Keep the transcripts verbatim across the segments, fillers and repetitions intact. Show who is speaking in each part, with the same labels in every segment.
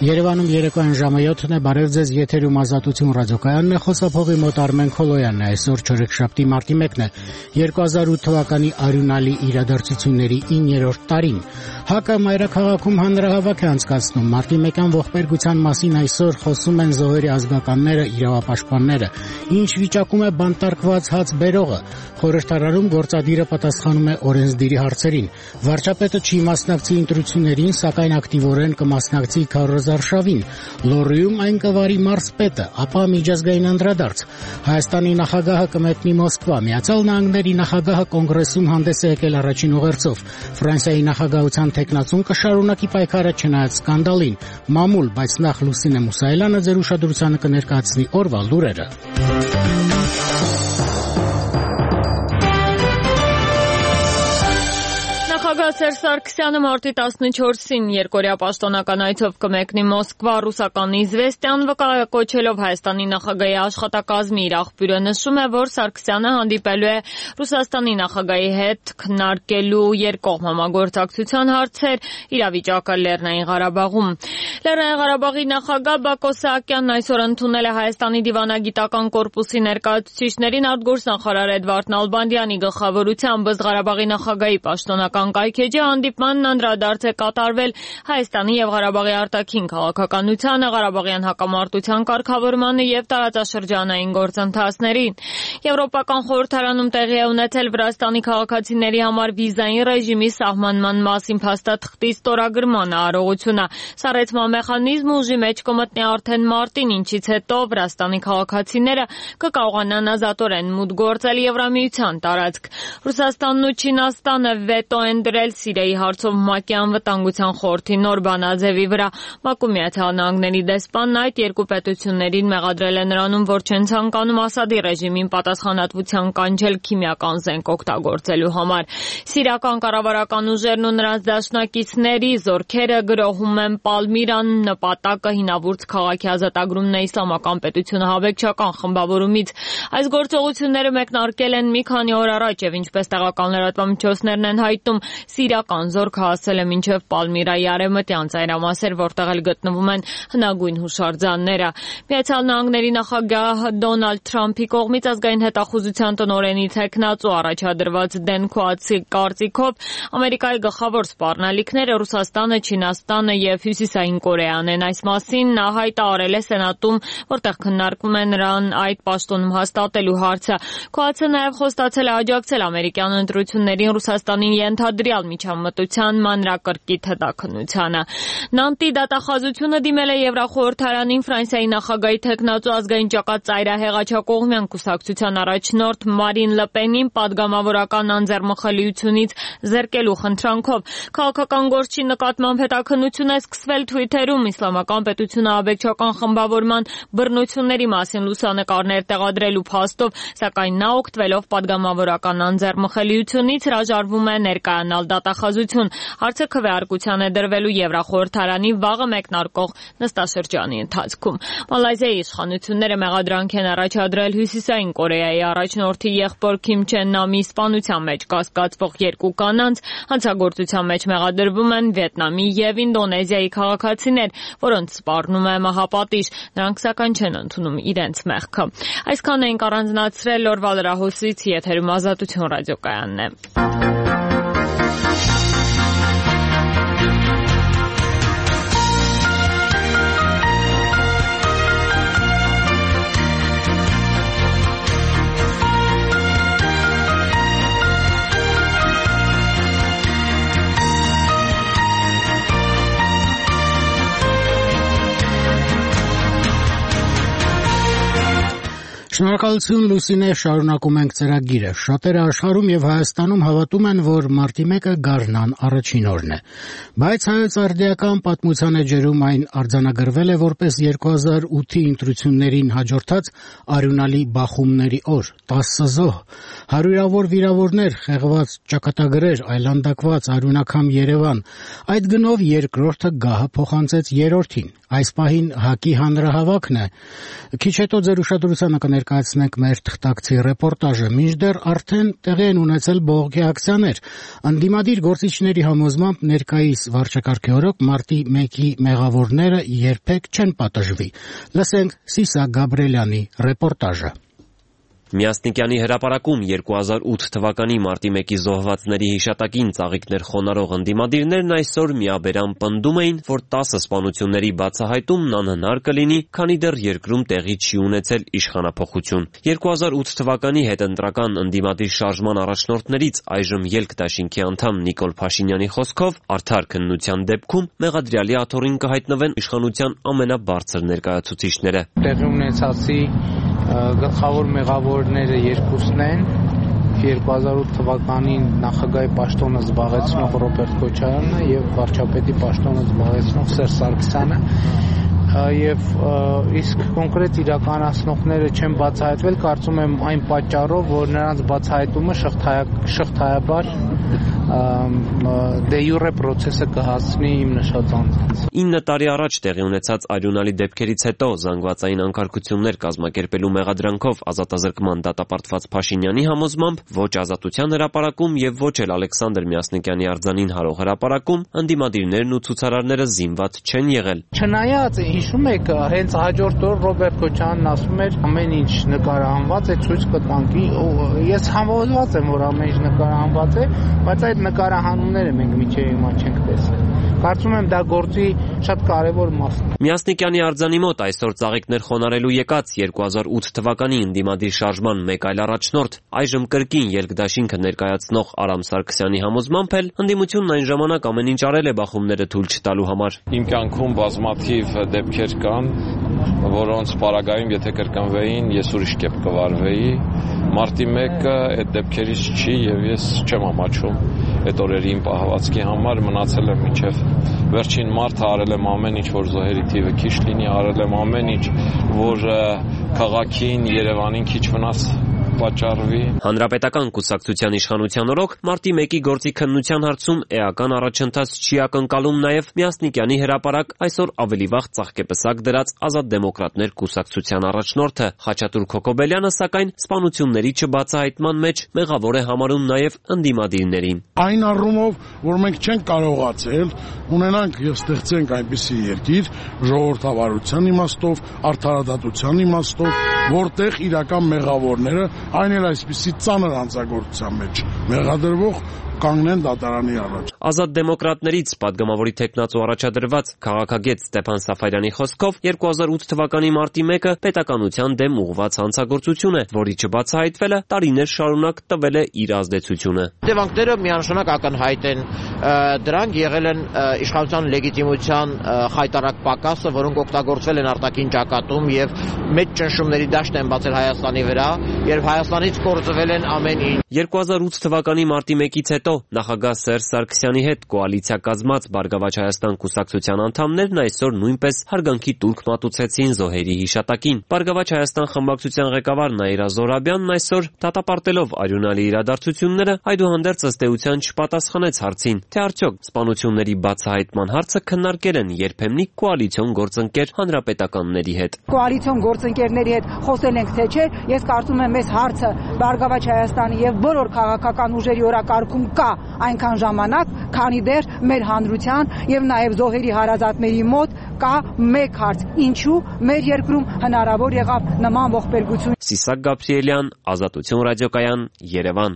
Speaker 1: Երևանում երեկոյան ժամը յոթն է, բարև ձեզ, եթերում Ազատություն ռադիոկայանն է, խոսափողի մոտ Արմեն Քոլոյանն է, այսօր չորեքշաբթի մարտի մեկն է, երկու հազար ութ թվականի արյունալի իրադարձությունների իններորդ տարին։ ՀԱԿ-ը մայրաքաղաքում հանրահավաք է անցկացնում, մարտի մեկյան ողբերգության մասին այսօր խոսում են զոհերի ազգականները, իրավապաշտպանները, ինչ վիճակում է բանտարկված հաց բերողը, խորհրդարանում գործադիրը պատասխանում է օրենսդիրի հարցերին, վարչապետը չի մասնակցի ընտրություններին, սակայն ակտիվորեն կմասնակցի քարոզարշավին, Լոռիում այն կվարի մարզպետը, ապա միջազգային անդրադարձ, Հայաստանի նախագահը կմեկնի Մոսկվա, Միացյալ Նահանգների նախագահը կոնգրեսում հանդես է եկել առաջին ուղերձով, Ֆրանսիայի նախագահության թեկնածուն կշարունակի պայքարը չնայած սկանդալին, մամուլ, բայց նախ Լուսինե Մուսայելյանը ձեր ուշադրությանը կներկայացնի օրվա լուրերը։
Speaker 2: Նախագահ Սերժ Սարգսյանը մարտի տասնչորսին երկօրյա պաշտոնական այցով կմեկնի Մոսկվա, ռուսական «Իզվեստիան» վկայակոչելով Հայաստանի նախագահի աշխատակազմի իր աղբյուրը նշում է, որ Սարգսյանը հանդիպելու է Ռուսաստանի նախագահի հետ քննարկելու երկկողմ համագործակցության հարցեր, իրավիճակը Լեռնային Ղարաբաղում։ Լեռնային Ղարաբաղի նախագահ Բակո Սահակյանն այսօր ընդունել է Հայաստանի դիվանագիտական կորպուսի ներկայացուցիչներին արտգործնախարար Էդվարդ Նալբանդյանի գլխավորությամբ ըստ Ղարաբաղի նախագահի պաշտոնական կայքեջի հանդիպմանն անդրադարձ է կատարվել Հայաստանի եւ Ղարաբաղի արտաքին քաղաքականությանը, Ղարաբաղյան հակամարտության կարգավորմանը եւ տարածաշրջանային գործընթացներին։ Եվրոպական խորհրդարանում տեղի է ունեցել Վրաստանի քաղաքացիների համար վիզային ռեժիմի սահմանման մասին փաստաթղթի ստորագրման արարողությունը։ Սառեցման մեխանիզմը ուժի մեջ կմտնի արդեն մարտին, ինչից հետո Վրաստանի քաղաքացիները կկարողանան ազատորեն մուտք գործել Եվրամիության տարածք։ Ռուսաստանն ու Չինաստանը վետո են դրել Սիրիայի հարցով ՄԱԿ-ի անվտանգության խորհրդի նոր բանաձևի վրա։ ՄԱԿ-ում Միացյալ Նահանգների դեսպանն այդ երկու պետություններին մեղադրել է նրանում, որ չեն ցանկանում Ասադի ռեժիմին պատասխանատվության կանչել քիմիական զենք օգտագործելու համար։ Սիրիական կառավարական ուժերն ու նրանց դաշնակիցների զորքերը գրոհում են Պալմիրան, նպատակը հինավուրց քաղաքի ազատագրումն է իսլամական պետությունը հավեկչական խմբավորումից։ Այս գործողությունները մեկնարկել են մի քանի օր առաջ եւ ինչպես տեղական լրատվամիջոցներն են հայտնում, սիրիական զորքը հասել է մինչև Պալմիրայի արևմտյան ծայրամասեր, որտեղ էլ գտնվում են հնագույն հուշարձանները։ Միացյալ Նահանգների նախագահ Դոնալդ Թրամփի կողմից ազգային հետախուզության տնօրենի թեկնածու առաջադրված Դեն Քուացի կարծիքով Ամերիկայի գլխավոր սպառնալիքները Ռուսաստանը, Չինաստանը եւ Հյուսիսային Կորեան են։ Այս մասին նա հայտարարել է Սենատում, որտեղ քննարկվում է նրան այդ պաշտոնում հաստատելու հարցը։ Քուացը նաեւ խոստացել է աջակցել ամերիկյան ընտրություններին Ռուսաստանին ենթադրյալ միջամտության մանրակրկիտ հետաքննությանը։ Նանտի դատախազությունը դիմել է Եվրախորհրդարանին Ֆրանսիայի նախագահի թեկնածու ազգային ճակատ ծայրահեղաչակողմյան կուսակցության առաջնորդ Մարին Լպենին պատգամավորական անձեռմխելիությունից զրկելու խնդրանքով։ Քաղաքական գործչի նկատմամբ հետաքննություն է սկսվել Թվիթերում իսլամական պետությունը աբեկչական խմբավորման բռնությունների մասին լուսանկարներ տեղադրելու փաստով, սակայն նա օգտվելով պատգամավորական անձեռմխելիությունից հրաժարվում է ներկայանալ դատախազություն։ Հարցը քվեարկության է դրվելու Եվրախորհրդարանի վաղը մեկնարկող նստաշրջանի ընթացքում։ Մալայզիայի իշխանությունները մեղադրանք են առաջադրել Հյուսիսային Կորեայի առաջնորդի եղբոր Քիմ Չեն Նամի սպանության մեջ կասկածվող երկու կանանց, հանցագործության մեջ մեղադրվում են Վիետնամի եւ Ինդոնեզիայի քաղաքացիներ, որոնց սպառնում է մահապատիժ, նրանք սակայն չեն ընդունում իրենց մեղքը։ Այսքան էինք առանձնացրել օրվա լրահոսից, եթերում Ազատություն ռադիոկայանն է։
Speaker 1: Շնորհակալություն Լուսինե, շարունակում ենք ծրագիրը։ Շատերը աշխարհում եւ Հայաստանում հավատում են, որ մարտի մեկը գարնան առաջին օրն է։ Բայց հայոց արդիական պատմության էջերում այն արձանագրվել է որպես երկու հազար ութի ընտրություններին հաջորդած արյունալի բախումների օր, տասը զոհ, հարյուրավոր վիրավորներ, խեղված ճակատագրեր, այլանդակված արյունակամ Երևան։ Այդ գնով երկրորդը գահը փոխանցեց երրորդին։ Այս պահին ՀԱԿ-ի հանրահավաքն է։ Քիչ հետո ձեր ուշադրությանը կներ ներկայացնենք մեր թղթակցի ռեպորտաժը։ Մինչդեռ արդեն տեղի են ունեցել բողոքի ակցիաներ։ Ընդդիմադիր գործիչների համոզմամբ ներկայիս վարչակարգի օրոք մարտի մեկի մեղավորները երբեք չեն պատժվի։ Լսենք Սիսակ Գաբրելյանի ռեպորտաժը։
Speaker 3: Միասնիկյանի հրապարակում երկու հազար ութ թվականի մարտի մեկի զոհվածների հիշատակին ծաղիկներ խոնարհող ընդդիմադիրներն այսօր միաբերան պնդում էին, որ տասը սպանությունների բացահայտումն անհնար կլինի, քանի դեռ երկրում տեղի չի ունեցել իշխանափոխություն։ երկու հազար ութ թվականի հետընտրական ընդդիմադիր շարժման առաջնորդներից այժմ Ելք դաշինքի անդամ Նիկոլ Փաշինյանի խոսքով արդար քննության դեպքում մեղադրյալի աթոռին կհայտնվեն իշխանության ամենաբարձր ներկայացուցիչները։
Speaker 4: Տեղի ունեցածի գլխավոր մեղավորները երկուսն են, երկու հազար ութ թվականին նախագահի պաշտոնը զբաղեցնող Ռոբերտ Քոչարյանը եւ վարչապետի պաշտոնը զբաղեցնող Սերժ Սարգսյանը, եւ իսկ կոնկրետ իրականացնողները չեն բացահայտվել, կարծում եմ այն պատճառով, որ նրանց բացահայտումը շղթայաբար դե յուրե process-ը կհասցնի իմ նշած անձանց։
Speaker 3: ինը տարի առաջ տեղի ունեցած արյունալի դեպքերից հետո զանգվածային անկարգություններ կազմակերպելու մեղադրանքով ազատազրկման դատապարտված Փաշինյանի համոզմամբ ոչ ազատության հրապարակում եւ ոչ էլ Ալեքսանդր Միասնիկյանի արձանին հարող հրապարակում ընդդիմադիրներն ու ցուցարարները զինված չեն եղել։
Speaker 4: Չնայած հիշում եք, հենց հաջորդ օր Ռոբերտ Քոչարյանն ասում էր ամեն ինչ նկարահանված է, ցույց կտանք։ Ես համոզված եմ, որ ամեն ինչ նկարահանված է, բայց այդ նկարահանումները մենք միջև հիմա չենք տեսել։ Կարծում եմ դա գործի շատ կարևոր մասն է։
Speaker 3: Միասնիկյանի արձանի մոտ այսօր ծաղիկներ խոնարհելու եկած երկու հազար ութ թվականի ընդդիմադիր շարժման մեկ այլ առաջնորդ, այժմ կրկին Ելք դաշինքը ներկայացնող Արամ Սարգսյանի համոզմամբ էլ ընդդիմությունն այն ժամանակ ամեն ինչ արել է բախումները թույլ չտալու համար։
Speaker 5: Իմ կյանքում բազմաթիվ դեպքեր կան, որոնց պարագայում եթե կրկնվեին, ես ուրիշ կերպ կվարվեի։ Մարտի մեկը այդ դեպքերից չի եւ ես չեմ ամաչում այդ օրերի իմ պահվածքի համար, մնացել եմ մինչև վերջին մարտը, արել եմ ամեն ինչ, որ զոհերի թիվը քիչ լինի, արել եմ ամեն ինչ, որ քաղաքին, Երևանին քիչ վնաս պատճառվի։
Speaker 3: Հանրապետական կուսակցության իշխանության օրոք մարտի մեկի գործի քննության հարցում էական առաջընթաց չի ակնկալում նաև Միասնիկյանի հրապարակ այսօր ավելի վաղ ծաղկեպսակ դրած Ազատ դեմոկրատներ կուսակցության առաջնորդը Խաչատուր Քոքոբելյանը, սակայն սպանությունների չբացահայտման մեջ մեղավոր է համարում նաև ընդդիմադիրներին։
Speaker 6: Այն առումով, որ մենք չենք կարողացել ունենանք եւ ստեղծենք այնպիսի երկիր ժողովրդավարության իմաստով, արդարադատության իմաստով, որտեղ իրական մեղավորները այն էլ այսպիսի ծանր հանցագործության մեջ մեղադրվող կանգնեն դատարանի առաջ։
Speaker 3: Ազատ դեմոկրատներից падգամավորի թեկնածու առաջադրված քաղաքագետ Ստեփան Սաֆարյանի խոսքով երկու հազար ութ թվականի մարտի մեկը պետականության դեմ ուղղված հանցագործություն է, որի չբացահայտվելը տարիներ շարունակ տվել է իր ազդեցությունը։
Speaker 7: Հետևանքները միանշանակ ակնհայտ են, դրանք եղել են իշխանության լեգիտիմության խայտարակ պակասը, որոնք օգտագործվել են արտաքին ճակատում եւ մեծ ճնշումների դաշտ են բացել Հայաստանի վրա, երբ Հայաստանից կորցվել են ամեն ինչ։
Speaker 3: երկու հազար ութ թվականի մարտի մեկից հետո նախագահ Սերժ Սարգսյանի հետ կոալիցիա կազմած Բարգավաճ Հայաստան կուսակցության անդամներն այսօր նույնպես հարգանքի տուրք մատուցեցին զոհերի հիշատակին։ Բարգավաճ Հայաստան խմբակցության ղեկավար Նաիրա Զոհրաբյանն այսօր դատապարտելով արյունալի իրադարձությունները այդուհանդերձ ըստ էության չպատասխանեց հարցին, թե արդյոք սպանությունների բացահայտման հարցը քննարկել են երբեմնի կոալիցիոն գործընկեր հանրապետականների հետ։
Speaker 8: Կոալիցիոն գործընկերների հետ խոսել ենք թե չէ, ես կարծում եմ այս հարցը Բարգավաճ Հայաստանի եւ բոլոր քաղաքական ուժերի օրակարգում կա այնքան ժամանակ, քանի դեռ մեր հանրության եւ նաեւ զոհերի հարազատների մոտ կա մեկ հարց. ինչու մեր երկրում հնարավոր եղավ նման ողբերգություն։
Speaker 3: Սիսակ Գաբրիելյան, Ազատություն ռադիոկայան, Երևան։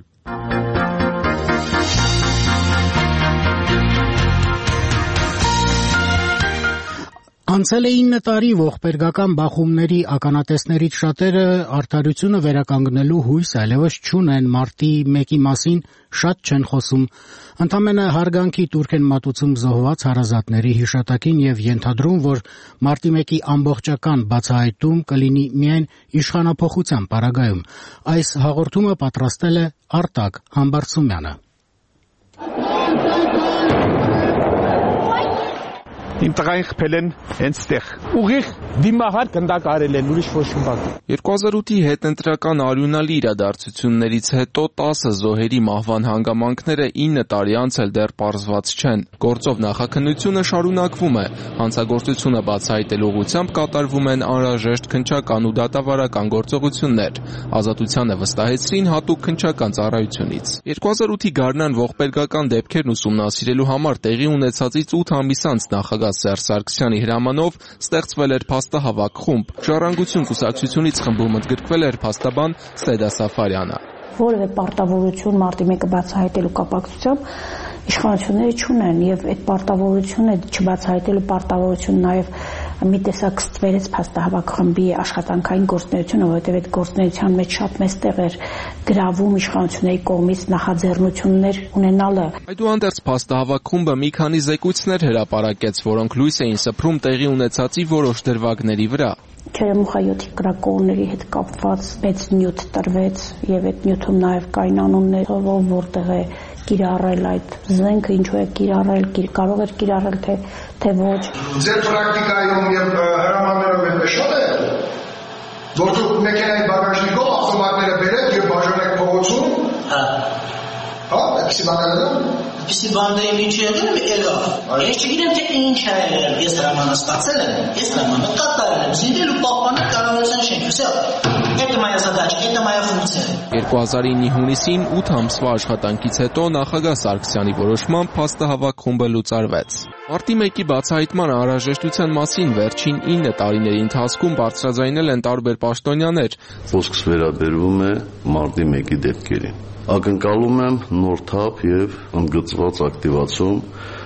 Speaker 1: Անցել է ինը տարի ողբերգական բախումների ականատեսներից շատերը արդարությունը վերականգնելու հույս այլևս չունեն, մարտի մեկի մասին շատ չեն խոսում։ Ընդամենը հարգանքի տուրք են մատուցում զոհված հարազատների հիշատակին եւ ենթադրում, որ մարտի մեկի ամբողջական բացահայտում կլինի միայն իշխանափոխության պարագայում։ Այս հաղորդումը պատրաստել է Արտակ Համբարձումյանը։
Speaker 9: Իմ տղային խփել են հենց ստեղ։ Ուղիղ դիմահար գնդակարել են, ուրիշ ոչ մի բան։
Speaker 10: երկու հազար ութի հետընտրական արյունալի իրադարձություններից հետո տասը զոհերի մահվան հանգամանքները ինը տարի անց էլ դեռ պարզված չեն։ Գործով նախաքննությունը շարունակվում է։ Հանցագործությունը բացահայտելու ուղղությամբ կատարվում են անհրաժեշտ քննչական ու դատավարական գործողություններ։ Ազատությանը վստահեցրին հատուկ քննչական ծառայությունից։ երկու հազար ութի գարնան ողբերգական դեպքերն ուսումնասիրելու համար տեղի ունեցածից ութ ամիս անց նախագահ Սերժ Սարգսյանի հրամանով ստեղծվել էր փաստահավաք խումբ։ Ժառանգություն կուսակցությունից խմբում ընդգրկվել էր փաստաբան Ստեդա Սաֆարյանը։
Speaker 11: Որևէ պարտավորություն մարտի մեկը բացահայտելու կապակցությամբ իշխանությունները չունեն եւ այդ պարտավորությունը չբացահայտելու պարտավորություն նաեւ մի տեսակ ստվերեց փաստահավաք խմբի աշխատանքային գործունեությունը, որովհետեւ այդ գործունեության մեջ շատ մեծ տեղ էր գրավում իշխանությունների կողմից նախաձեռնություններ ունենալը։
Speaker 10: Այդուհանդերձ փաստահավաք խումբը մի քանի զեկույցներ հրապարակեց, որոնք լույս էին սփռում տեղի ունեցածի որոշ դրվագների վրա։
Speaker 11: Չերեմուխայոթի կրակողների հետ կապված մեծ նյութ տրվեց եւ այդ նյութում նաեւ կային անուններ, որտեղ է կիրառել այդ զենքը, ինչու է կիրառել, կարող էր կիրառել թե թե ոչ։
Speaker 12: Ձեր պրակտիկայում եւ հրամաններով են շատ է, որ դուք մեքենայի բագաժնիկով ավտոմատները բերեք եւ բաժանեք փողոցում։ Հա։ Հա, էսի բաները։
Speaker 13: Էսի բանդային ինչ եղել է ելավ։ Ես չգիտեմ թե ինչ է եղել, ես հրամանը ստացել եմ, ես հրամանը կատարել եմ, զինվել ու պահպանել կառավարության շենքը, всё։ Это моя задача, это моя функция։
Speaker 10: երկու հազար ինի հունիսին ութ ամսվա աշխատանքից հետո նախագահ Սարգսյանի որոշմամբ փաստահավաք խումբը լուծարվեց։ Մարտի մեկի բացահայտման անհրաժեշտության մասին վերջին ինը տարիների ընթացքում բարձրաձայնել են տարբեր պաշտոնյաներ։
Speaker 14: Խոսքս վերաբերվում է մարտի մեկի դեպքերին։ Ակնկալում եմ նոր թափ եւ ընդգծված ակտիվացում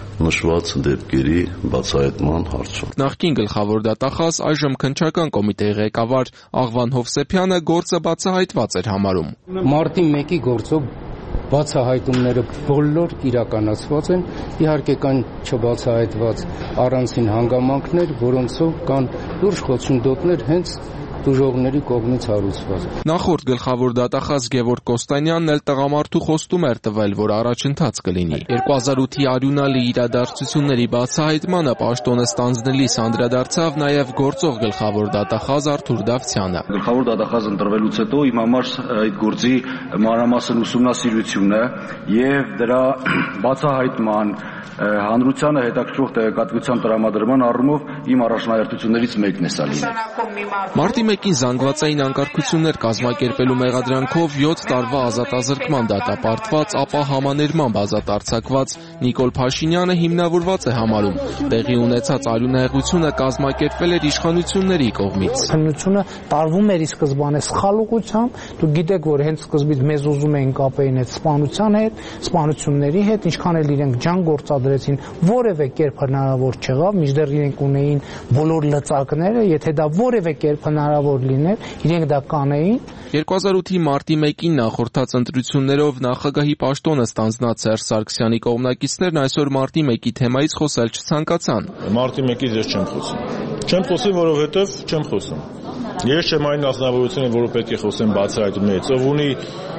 Speaker 14: նշված դեպքերի բացահայտման հարցում։
Speaker 10: Նախկին գլխավոր դատախազ, այժմ քննչական կոմիտեի ղեկավար Աղվան Հովսեփյանը գործը բացահայտված էր համարում։
Speaker 15: Մարտի մեկի գործով բացահայտումները բոլոր իրականացված են, իհարկե կան չբացահայտված առանցին հանգամանքներ, որոնցով կան լուրջ խոչընդոտներ հենց դժողների կողմից հարուցված։
Speaker 10: Նախորդ գլխավոր դատախազ Գևորգ Կոստանյանն էլ տղամարդու խոստում էր տվել, որ առաջընթաց կլինի։ երկու հազար ութի արյունալի իրադարձությունների բացահայտմանը պաշտոնը ստանձնելիս անդրադարձավ նաև գործող գլխավոր դատախազ Արթուր Դավթյանը։
Speaker 16: Գլխավոր դատախազ ընտրվելուց հետո իմ համար այդ գործի մանրամասն ուսումնասիրությունը եւ դրա բացահայտման հանրությանը հետաքրքրող տեղեկատվության տրամադրման առումով իմ առաջնահերթություններից մեկն է սա լինել։
Speaker 10: Մարտի մեկին զանգվածային անկարգություններ կազմակերպելու մեղադրանքով յոթ տարվա ազատազրկման դատապարտված, ապա համաներմամբ ազատ արձակված Նիկոլ Փաշինյանը հիմնավորված է համարում։ Տեղի ունեցած արյունահեղությունը կազմակերպվել էր իշխանությունների կողմից։
Speaker 4: Քննությունը տարվում էր ի սկզբանե սխալ ուղղությամբ, դուք գիտեք, որ հենց սկզբից մեզ ուզում էին կապեին այդ սպանության հետ, սպանությունների հետ, ինչքան էլ իրենք ջան գործադրեցին, որևէ կերպ հնարավոր չեղավ, մինչդեռ իրենք ունեին բոլոր լծակները, եթե դա որևէ կերպ հնարավոր լիներ, իրենք դա կանեին։
Speaker 10: երկու հազար ութի մարտի մեկին նախորդած ընտրություններով նախագահի պաշտոնը ստանձնած Սերժ Սարգսյանի կողմնակիցներն այսօր մարտի մեկի թեմայից խոսել չցանկացան։
Speaker 17: Մարտի մեկից ես չեմ խոսում։ Չեմ խոսի, որովհետև չեմ խոսում։ Ես չեմ այն նախնավորությունը, որը պետք է խոսեմ բացահայտումներից, ով ունի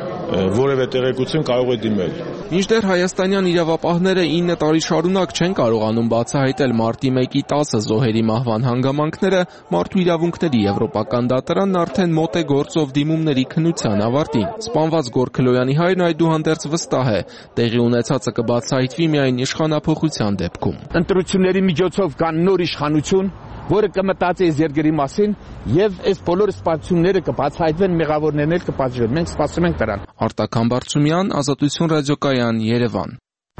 Speaker 17: որևէ տեղեկություն կարող է դիմել։
Speaker 10: Մինչդեռ հայաստանյան իրավապահները ինը տարի շարունակ չեն կարողանում բացահայտել մարտի մեկի տասը զոհերի մահվան հանգամանքները, մարդու իրավունքների եվրոպական դատարանն արդեն մոտ է գործով դիմումների քննության ավարտին։ Սպանված Գոր Քլոյանի հայրն այդուհանդերձ վստահ է, տեղի ունեցածը կբացահայտվի միայն իշխանափոխության դեպքում։
Speaker 9: Ընտրությունների միջոցով կան նոր իշխանություն, որը կմտածի այս երկրի մասին եւ այս բոլոր սպանությունները կբացահայտվեն, մեղավորներն էլ կպատժվեն։ Մենք սպասում ենք դրան։
Speaker 10: Արտակ Համբարձումյան, Ազատություն ռադիոկայան, Երևան։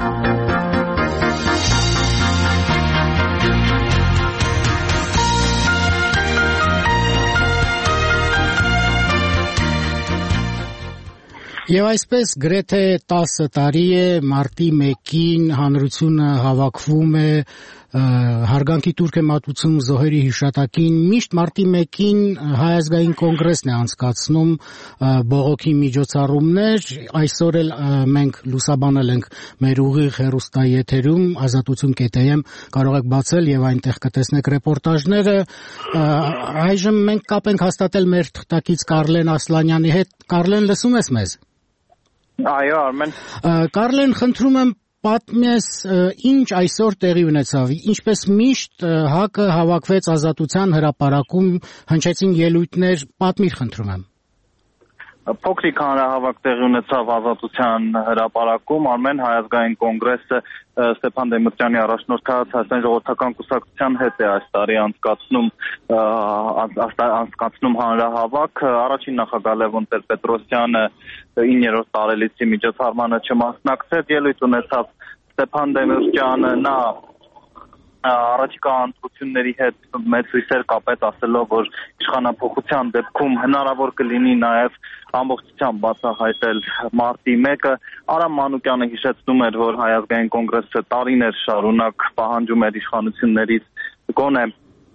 Speaker 1: Եվ այսպես գրեթե տասը տարի է մարտի մեկին հանրությունը հավաքվում է հարգանքի տուրք է մատուցում զոհերի հիշատակին, միշտ մարտի մեկին Հայ ազգային կոնգրեսն է անցկացնում բողոքի միջոցառումներ, այսօր էլ մենք լուսաբանել ենք մեր ուղիղ հեռուստաեթերում ազատություն կետ էմ, կարող եք բացել եւ այնտեղ կտեսնեք ռեպորտաժները։ Այժմ մենք կապ ենք հաստատել մեր թղթակից Կարլեն Ասլանյանի հետ։ Կարլեն, լսում ես մեզ։
Speaker 18: Այո, Արմեն։
Speaker 1: Կարլեն, խնդրում եմ պատմես ինչ այսօր տեղի ունեցավ, ինչպես միշտ ՀԱԿ-ը հավաքվեց Ազատության հրապարակում, հնչեցին ելույթներ, պատմիր խնդրում եմ։
Speaker 18: Փոքրիկ հանրահավաք տեղի ունեցավ Ազատության հրապարակում, Արմեն Հայ ազգային կոնգրեսը Ստեփան Դեմիրճյանի առաջնորդած Հայաստանի ժողովրդական կուսակցության հետ է այս տարի անցկացնում անցկացնում հանրահավաք։ Առաջին նախագահ Լևոն Տեր-Պետրոսյանը իններորդ տարելիցի միջոցառմանը չմասնակցեց, ելույթ ունեցավ Ստեփան Դեմիրճյանը, նա առաջիկա ընտրությունների հետ մեծ հույսեր կապեց, ասելով, որ իշխանափոխության դեպքում հնարավոր կլինի նաև ամբողջությամբ բացահայտել մարտի մեկը։ Արամ Մանուկյանը հիշեցնում էր, որ Հայ ազգային կոնգրեսը տարիներ շարունակ պահանջում էր իշխանություններից գոնե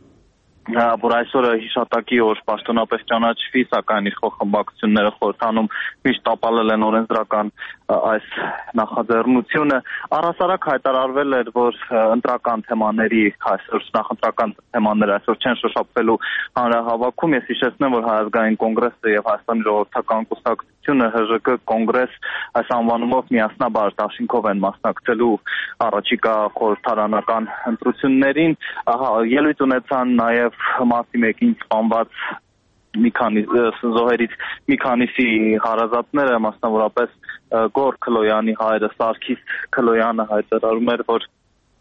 Speaker 18: որ այսօրը հիշատակի օր պաշտոնապես ճանաչվի, սակայն իշխող խմբակցությունները խորհրդանում միշտ տապալել են օրենսդրական այս նախաձեռնությունը։ Առհասարակ հայտարարվել էր, որ ընտրական թեմաների այսօր նախընտրական թեմաները այսօր չեն շոշափվելու հանրահավաքում։ Ես հիշեցնեմ, որ Հայ ազգային կոնգրեսը եւ Հայաստանի ժողովրդական կուսակցությունը ՀԺԿ կոնգրես այս անվանումով միասնաբար դաշինքով են մասնակցելու առաջիկա խորհրդարանական ընտրություններին։ Ելույթ ունեցան նաեւ մարտի մեկին սպանված մի քանի զոհերից մի քանիսի հարազատները, մասնավորապես Գոր Քլոյանի հայրը Սարգիս Քլոյանը հայտարարում էր, որ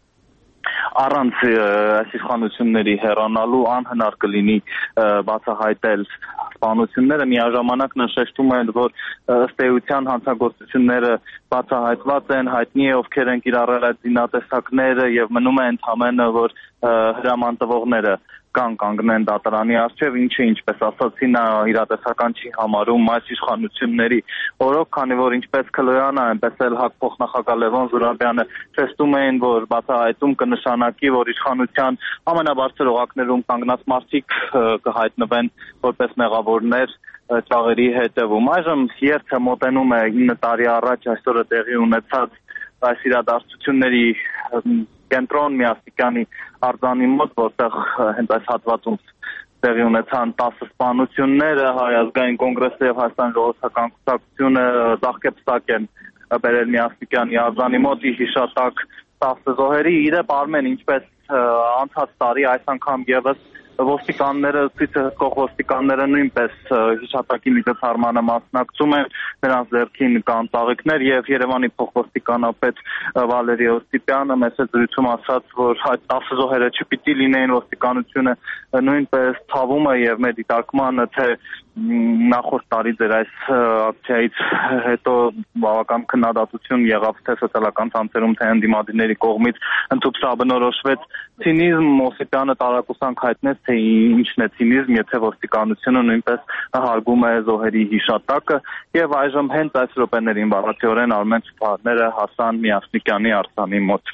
Speaker 18: առանց այս իշխանությունների հեռանալու անհնար կլինի բացահայտել սպանությունները։ Միաժամանակ նշեցնում են, որ ըստ էության հանցագործությունները բացահայտված են, հայտնի է ովքեր են կիրառել այդ զինատեսակները եւ մնում է ընդհանրապես, որ հրաման տվողները կան կանգնեն դատարանի առջև, ինչը ինչպես ասացի նա իրատեսական չի համարում այս իշխանությունների օրոք, քանի որ ինչպես Քլոյանը, այնպես էլ ՀԱԿ փոխնախագահ Լևոն Զուրաբյանը տեսնում էին, որ բացահայտում կնշանակի, որ իշխանության ամենաբարձր օղակներում կանգնած մարդիկ կհայտնվեն որպես մեղավորներ ճաղերի հետևում։ Այժմ երթը մոտենում է ինը տարի առաջ այսօրը տեղի ունեցած այս իրադարձությունների կենտրոն Միասնիկյանի արձանի մոտ, որտեղ հենց այս հատվածում տեղի ունեցան տասը սպանությունները, Հայ ազգային կոնգրեսը եւ Հայաստանի ժողովրդական կուսակցությունը ծաղկեպսակ են բերել Միասնիկյանի արձանի մոտ ի հիշատակ տասը զոհերի։ Իրեպ Արմեն, ինչպես անցած տարի, այս անգամ եւս ոստիկանները, ցույցը հսկող ոստիկանները նույնպես հիշատակի միջոցառմանը մասնակցում են, նրանց ձեռքին կան ծաղիկներ եւ Երևանի փոխոստիկանապետ Վալերի Օստիպյանը մեծ զրույցում ասաց, որ այդ տասը զոհերը չպիտի լինեին, ոստիկանությունը նույնպես ցավում է եւ մեր դիտարկմանը, թե նախորդ տարի ձեր այս ակցիայից հետո բավական քննադատություն եղավ թե սոցիալական ցանցերում, թե ընդդիմադիրների կողմից ընդհանրաբնորոշվեց ցինիզմ։ Օսիպյանը տարակուսանք հայտնեց, թե ինչն է ցինիզմ, եթե ոստիկանությունը նույնպես հարգում է զոհերի հիշատակը եւ այժմ հենց այս րոպեներին բառացիորեն Արմեն Սփարները հասան Միասնիկյանի արձանի մոտ։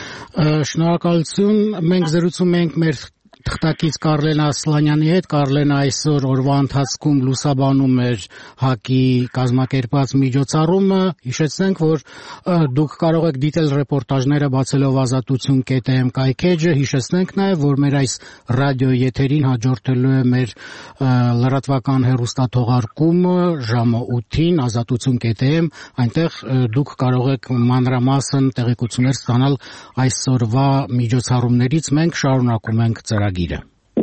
Speaker 1: Շնորհակալություն։ Մենք զրուցում ենք մեր թղթակից Կարլեն Ասլանյանի հետ։ Կարլենը այսօր օրվա ընթացքում լուսաբանում էր ՀԱԿ-ի կազմակերպած միջոցառումը։ Հիշեցնենք, որ դուք կարող եք դիտել ռեպորտաժները բացելով ազատություն կետ էմ կայքեջը։ Հիշեցնենք նաև, որ մեր այս ռադիոյի եթերին հաջորդելու է մեր լրատվական հեռուստաթողարկումը ժամը ութին ազատություն կետ էմ, այնտեղ դուք կարող եք մանրամասն տեղեկություններ ստանալ այսօրվա միջոցառումներից։ Մենք շարունակում ենք ծրագիրը։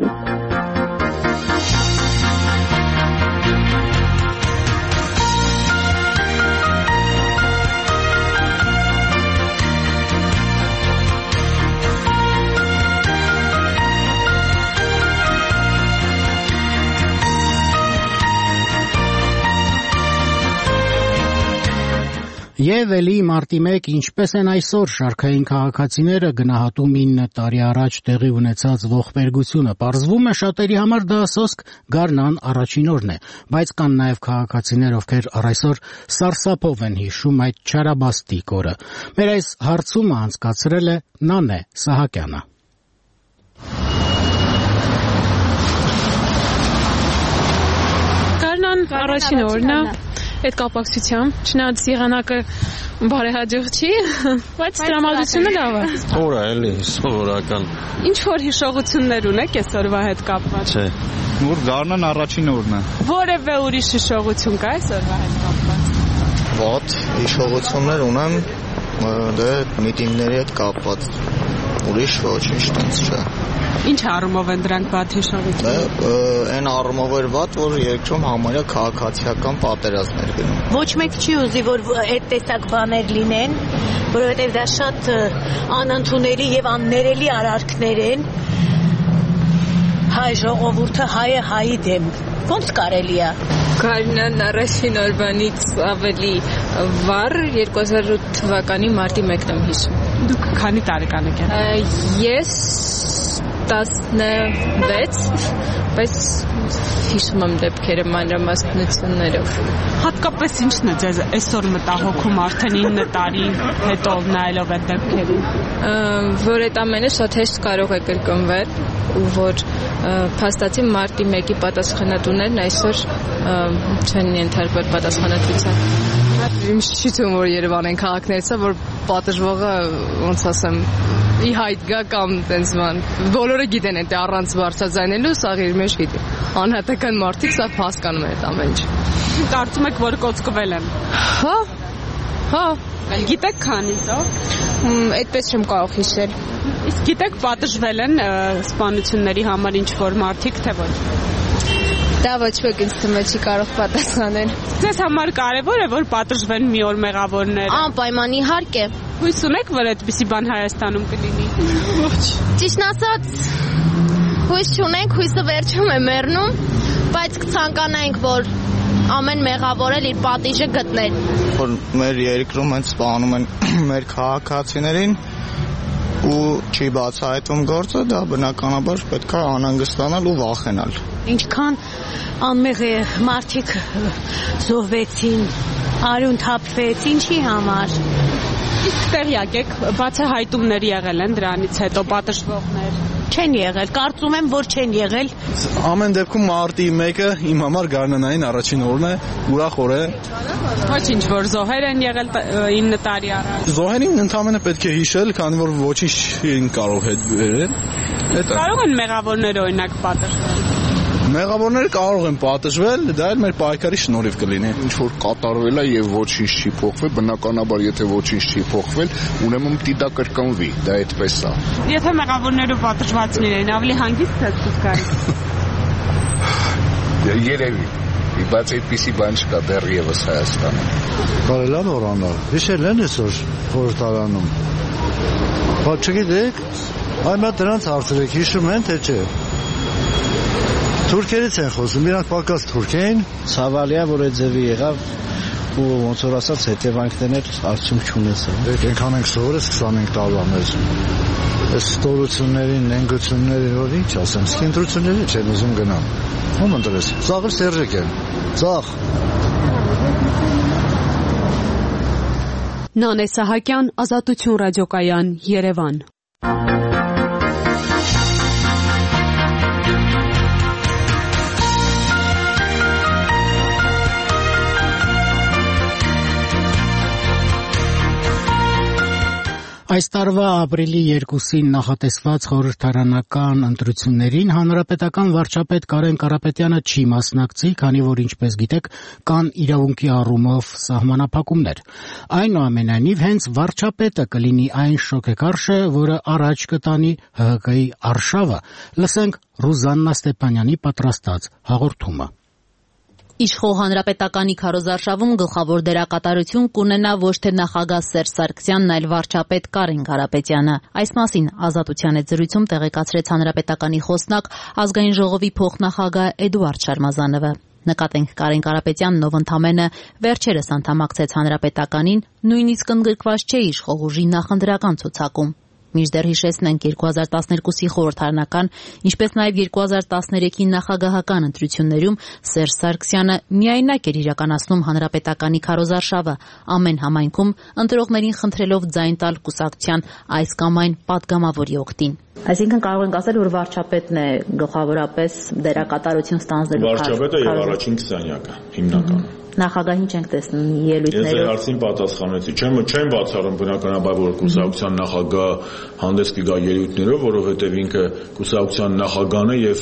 Speaker 1: Եվ էլի մարտի մեկ, ինչպես են այսօր շարքային քաղաքացիները գնահատում ինը տարի առաջ տեղի ունեցած ողբերգությունը։ Պարզվում է շատերի համար դա սոսկ գարնան առաջին օրն է, բայց կան նաև քաղաքացիներ, ովքեր առ այսօր սարսափով են հիշում այդ չարաբաստիկ օրը։ Մեր այս հարցումը անցկացրել է Նանե Սահակյանը։
Speaker 19: Գարնան առաջին օրն է։ Այդ կապակցությամբ, չնայած եղանակը բարեհաջող չի, բայց տրամադրությունը լավ է։
Speaker 5: Օր է, էլի, սովորական։
Speaker 19: Ինչ որ հիշողություններ ունեք այսօրվա հետ կապված։
Speaker 5: Չէ։
Speaker 20: Որ գարնան առաջին օրն է։
Speaker 19: Որևէ ուրիշ հիշողություն կա այսօրվա հետ կապված։
Speaker 21: Ված հիշողություններ ունեմ, Դե միտինգների հետ կապված ուրիշ ոչինչ տենց չէ։
Speaker 22: Ինչ առումով են դրանք վատ հիշողություն։
Speaker 21: Դե այն առումով էր վատ, որ երկրում համարյա քաղաքացիական պատերազմներ գնում։
Speaker 23: Ոչ մեկ չի ուզի, որ այդ տեսակ բաներ լինեն, որովհետև դա շատ անընդունելի եւ աններելի արարքներ են։ Հայ ժողովուրդը հայը հայի դեմ։ Ոնց կարելի է։
Speaker 19: Կարինան առաջին օրվանից ավելի վառ երկու հազար ութ թվականի մարտի մեկն եմ հիշում։
Speaker 22: Դուք քանի տարեկան եք։
Speaker 19: Ես տասնվեց, բայց հիշում եմ դեպքերը մանրամասնություններով։
Speaker 22: Հատկապես ինչն է ձեզ այսօր մտահոգում արդեն ինը տարի հետո նայելով այդ դեպքերին։
Speaker 19: Որ այդ ամենը շատ հեշտ կարող է կրկնվել ու որ փաստացի մարտի մեկի պատասխանատուներն այսօր չեն ենթարկվել պատասխանատվության։
Speaker 24: Իմ չի թվում, որ Երևանն քաղաքներից է, որ պատժվողը, ոնց ասեմ, ի հայտ գա կամ տենց բան։ Բոլորը գիտեն այդ առանց բարձրաձայնելու, սա իր մեջ գիտի։ Անհատական մարդիկ սա հասկանում են այդ ամեն ինչ։
Speaker 22: Կարծում եք, որ կոծկվել են։
Speaker 24: Հա։ Հա։
Speaker 22: Գիտեք քանիսով։
Speaker 19: Այդպես չեմ կարող հիշել։
Speaker 22: Իսկ գիտեք պատժվել են սպանությունների համար ինչ որ մարդիկ, թե ոչ։
Speaker 19: Դա ոչ ոք ինձ թվում է չի կարող պատասխանել։
Speaker 22: Ձեզ համար կարևոր է, որ պատժվեն մի օր մեղավորները։
Speaker 19: Անպայման իհարկե։
Speaker 22: Հույս ունեք, որ այդպիսի բան Հայաստանում կլինի։ Ոչ։
Speaker 19: Ճիշտն ասած, հույս չունենք, հույսը վերջում է մեռնում, բայց կցանկանայինք, որ ամեն մեղավոր էլ իր պատիժը գտներ։
Speaker 21: Որ մեր երկրում հենց սպանում են մեր քաղաքացիներին ու չի բացահայտվում գործը, դա բնականաբար պետք է անհանգստանալ ու վախենալ։
Speaker 23: Ինչքան անմեղ է մարդիկ զոհվեցին, արյուն թափվեց, ինչի համար։
Speaker 22: Իսկ տեղյակ եք, բացահայտումներ եղել են դրանից հետո պատժվողներ։
Speaker 23: Չեն եղել, կարծում եմ, որ չեն եղել։
Speaker 20: Ամեն դեպքում մարտի մեկը իմ համար գարնանային առաջին օրն է, ուրախ օր է։
Speaker 22: Ոչինչ, որ զոհեր են եղել ինը տարի առաջ։
Speaker 20: Զոհերին ընդհանրապես պետք է հիշել, քանի որ ոչինչ չեն կարող հետ բերել։
Speaker 22: Կարող են մեղավորները օրինակ պատժվել։
Speaker 20: Մեղավորները կարող են պատժվել, դա էլ մեր պայքարի շնորհիվ կլինի։
Speaker 25: Ինչ որ կատարվել է եւ ոչինչ չի փոխվել, բնականաբար եթե ոչինչ չի փոխվել, ուրեմն պիտի դա կրկնվի, դա այդպես է։
Speaker 22: Եթե մեղավորները պատժված լինեն, ավելի հանգիստ է զգալի։
Speaker 25: Երևի, բայց այդպիսի բան չկա դեռևս Հայաստանում։
Speaker 26: Կարելի է նորանալ։ Հիշել են այսօր խորհրդարանում։ Բայց չգիտեք, այ մա դրանց հարցրեք, հիշում են թե չէ։ Թուրքերից են խոսում, իրանք պակաս թուրք էին։
Speaker 27: Ցավալի է, որ այդ ձևի եղավ ու ոնց որ ասած հետևանքներն էլ արդյունք չունեցան։
Speaker 26: Դեք այնքան ենք սովորել քսանհինգ տարվա մեջ։ Այս ստորություններին, նենգություններին, որ ինչ ասեմ, սկինտրությունների չեն ուզում գնալ։ Ո՞մ ընտրես։ Ծաղր Սերժիկ են։ Ծաղ։
Speaker 22: Նանե Սահակյան, Ազատություն ռադիոկայան, Երևան։
Speaker 1: Այս տարվա ապրիլի երկուսին նախատեսված խորհրդարանական ընտրություններին հանրապետական վարչապետ Կարեն Կարապետյանը չի մասնակցի, քանի որ ինչպես գիտեք, կան իրավունքի առումով սահմանափակումներ։ Այնուամենայնիվ հենց վարչապետը կլինի այն շոկեքարշը, որը առաջ կտանի Հ Հ Կ-ի արշավը։ Լսենք Ռուզաննա Ստեփանյանի պատրաստած հաղորդումը։
Speaker 2: Իշխող հանրապետականի քարոզարշավում գլխավոր դերակատարություն կունենա ոչ թե նախագահ Սերժ Սարգսյանն, այլ վարչապետ Կարեն Կարապետյանը։ Այս մասին Ազատության հետ զրույցում տեղեկացրեց հանրապետականի խոսնակ ազգային ժողովի փոխնախագահ Էդուարդ Շարմազանովը։ Նկատենք Կարեն Կարապետյանն, ով ընդամենը վերջերս անդամակցեց հանրապետականին, նույնիսկ ընդգրկված չէ իշխող ուժի նախընտրական ցուցակում։ Մինչդեռ հիշեցնենք երկու հազար տասներկուսի խորհրդարանական, ինչպես նաև երկու հազար տասներեքի նախագահական ընտրություններում Սերժ Սարգսյանը միայնակ էր իրականացնում հանրապետականի քարոզարշավը, ամեն համայնքում ընտրողներին խնդրելով ձայն տալ կուսակցության այս կամ այն պատգամավորի օգտին։ Այսինքն կարող ենք ասել, որ վարչապետն է գլխավորապես դերակատարություն ստանձնելու։
Speaker 17: Վարչապետը եւ առաջին քսանյակը հիմնականում։
Speaker 2: Նախագահին չենք տեսնում ելույթներով։
Speaker 17: Ես հարցին պատասխանեցի, չեմ չեմ բացառում բնականաբար, որ կուսակցության նախագահ հանդես կգա ելույթներով, որովհետև ինքը կուսակցության նախագահն է եւ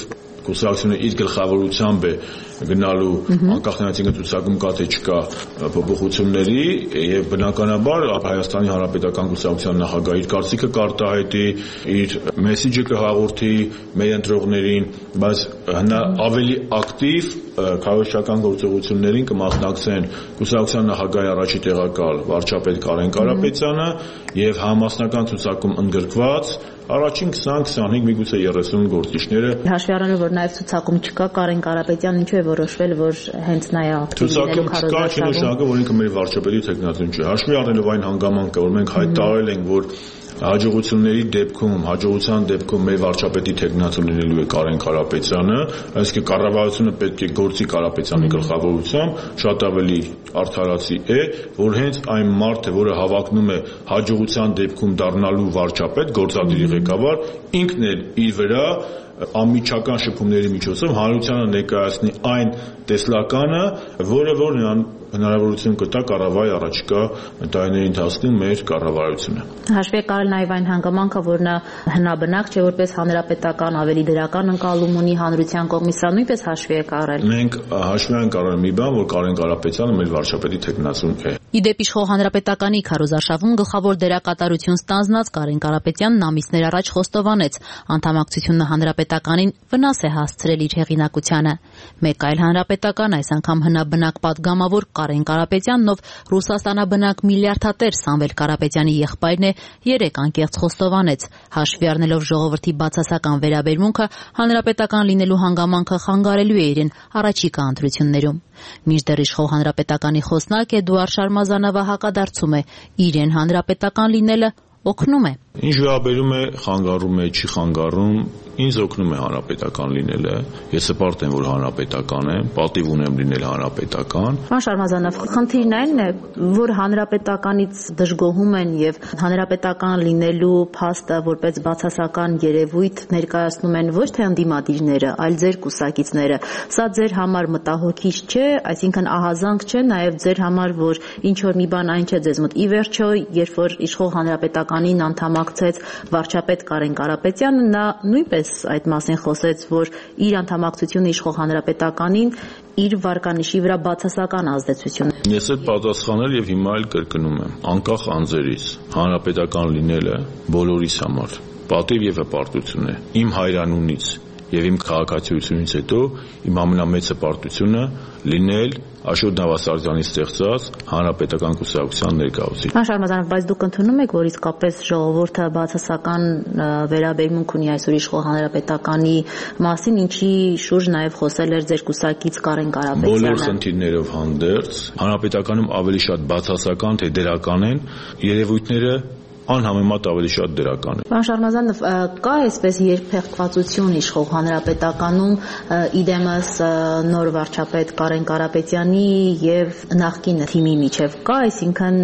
Speaker 17: կուսակցությունը իր գլխավորությամբ է գնալու անկախ նրանից ինքը ցուցակում կա թե չկա փոփոխությունների եւ բնականաբար Հայաստանի Հանրապետական կուսակցության նախագահը իր կարծիքը կարտահայտի, իր մեսեջը կհաղորդի մեր ընտրողներին, բայց հնա ավելի ակտիվ քարոզչական գործողություններին կմասնակցեն կուսակցության նախագահի առաջի տեղակալ վարչապետ Կարեն Կարապետյանը եւ համասնական ցուցակում ընդգրկված առաջին քսան քսանհինգ միգուցե երեսուն գործիչները։
Speaker 3: Հաշվի առնելով որ նաև ցուցակում չկա Կարեն Կարապետյան, ինչու է որոշվել որ հենց նա է ակտիվ լինելու քարոզարշավում։ Ցուցակում չկա, չի նշանակը որ ինքը մեր վարչապետի թեկնածուն չէ։ Հաշվի առնելով այն հանգամանքը, որ մենք հայտարարել ենք, որ հաջողությունների դեպքում, հաջողության դեպքում մեր վարչապետի թեկնածու լինելու է Կարեն Կարապետյանը, այսինքն կառավարությունը պետք է գործի Կարապետյանի գլխավորությամբ, շատ ավելի արդարացի է, որ հենց այն մարդը, որը հավակնում է հաջողության դեպքում դառնալու վարչապետ, գործադիրի ղեկավար, ինքն էլ իր վրա անմիջական շփումների միջոցով հանրությանը ներկայացնի այն տեսլականը, որը որ նրան հնարավորություն կտա կառավարի առաջիկա տարիների ընթացքում մեր կառավարությունը։ Հաշվի է կարել նաև այն հանգամանքը, որ նա հնաբնակ չէ, որպես հանրապետական ավելի դրական ընկալում ունի հանրության կողմից, սա նույնպես հաշվի է կարել։ Մենք հաշվի ենք կարել մի բան, որ Կարեն Կարապետյանը մեր վարչապետի թեկնածուն է։ Իդեպ իշխող հանրապետականի քարոզարշավում գլխավոր դերակատարություն ստանձնած Կարեն Կարապետյանն ամիսներ առաջ խոստովանեց, անդամակցությունը հանրապետականին վնաս է հասցրել իր հեղինակությանը։ Մեկ այլ հանրապետական, այս անգամ հնաբնակ պատգամավոր Կարեն Կարապետյանն, ով ռուսաստանաբնակ միլիարդատեր Սամվել Կարապետյանի եղբայրն է, երեք անկեղծ խոստովանեց, հաշվի առնելով ժողովրդի բացասական վերաբերմունքը, հանրապետական լինելու հանգամանքը խանգարելու է իրեն առաջիկա ընտրություններում։ Մինչդեռ իշխող հանրապետականի խոսնակ Էդուարդ Շարմազանովը հակադարձում է, իրեն հանրապետական լինելը օգնում է։ Ինչ վերաբերում է խանգարում է, չի խանգարում, ինձ օգնում է հանրապետական լինելը։ Ես հպարտ եմ, որ հանրապետական եմ, պատիվ ունեմ լինել հանրապետական։ Պարոն Շարմազանով, խնդիրն այն է, որ հանրապետականից դժգոհում են եւ հանրապետական լինելու փաստը որպես բացասական երևույթ ներկայացնում են ոչ թե ընդդիմադիրները, այլ ձեր կուսակիցները։ Սա ձեր համար մտահոգիչ չէ, այսինքն ահազանգ չէ նաեւ ձեր համար, որ ինչ որ մի բան այն չէ ձեզ մոտ։ Ի վերջո, երբ որ իշխող հանրապետականին անդամակցեց վարչապետ Կարեն Կարապետյանը, նա նույնպես այդ մասին խոսեց, որ իր անդամակցությունը իշխող հանրապետականին իր վարկանիշի վրա բացասական ազդեցություն է։ Ես այդ պատասխանել եւ հիմա էլ կրկնում եմ, անկախ անձերից հանրապետական լինելը բոլորիս համար պատիվ եւ հպարտություն է։ Իմ հայրանունից եւ իմ քաղաքացիությունից հետո իմ ամենամեծ հպարտությունը լինել Աշոտ Նավասարդյանի ստեղծած հանրապետական կուսակցության ներկայացուցիչ։ Պարոն Շարմազանով, բայց դուք ընդունում եք, որ իսկապես ժողովուրդը բացասական վերաբերմունք ունի այսօր իշխող հանրապետականի մասին, ինչի շուրջ նաև խոսել էր ձեր կուսակից Կարեն Կարապետյանը։ Բոլոր խնդիրներով հանդերձ հանրապետականում ավելի շատ բացասական թե դրական են երևույթները անհամեմատ ավելի շատ դրական է։ Պարոն Շարմազանով, կա այսպես երբեղկվածություն իշխող հանրապետականում իդեմս նոր վարչապետ Կարեն Կարապետյանի եւ նախկին թիմի միջև կա, այսինքն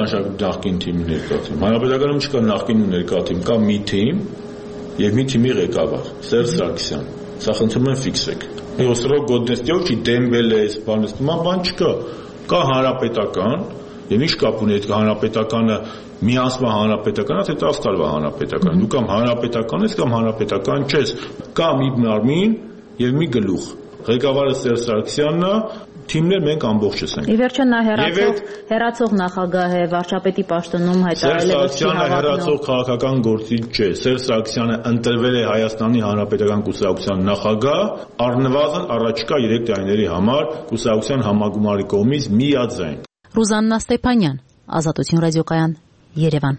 Speaker 3: նախկին թիմի ներկա թիմ։ Հանրապետականում չկա նախկին ու ներկա թիմ, կա մի թիմ եւ մի թիմի ղեկավար Սերժ Սարգսյան։ Սա խնդրում եմ ֆիքսեք։ Ոսրո գոդնեստիոչի դեմբելես, բանես, բան չկա։ Կա հանրապետական եւ ինչ կապ ունի այդ հանրապետականը միանցման հանրապետականա թե տասը տարվա հանրապետական։ Դու կամ հանրապետական ես կամ հանրապետական չես։ Կա մի մարմին եւ մի գլուխ։ Ղեկավարը Սերժ Սարգսյանն է, թիմներ մենք ամբողջս ենք։ Ի վերջո նա հերացող հերացող նախագահ է, վարչապետի պաշտոնում հայտարարել է, որ չի հավատում։ Սերժ Սարգսյանը հերացող քաղաքական գործիչ չէ։ Սերժ Սարգսյանը ընտրվել է Հայաստանի Հանրապետական կուսակցության նախագահ, առնվազն առաջիկա երեք տարիների համար կուսակցության համագումարի կողմից միաձայն։ Ռուզաննա Ստեփանյան, Ազատություն ռադիոկայան, Երևան։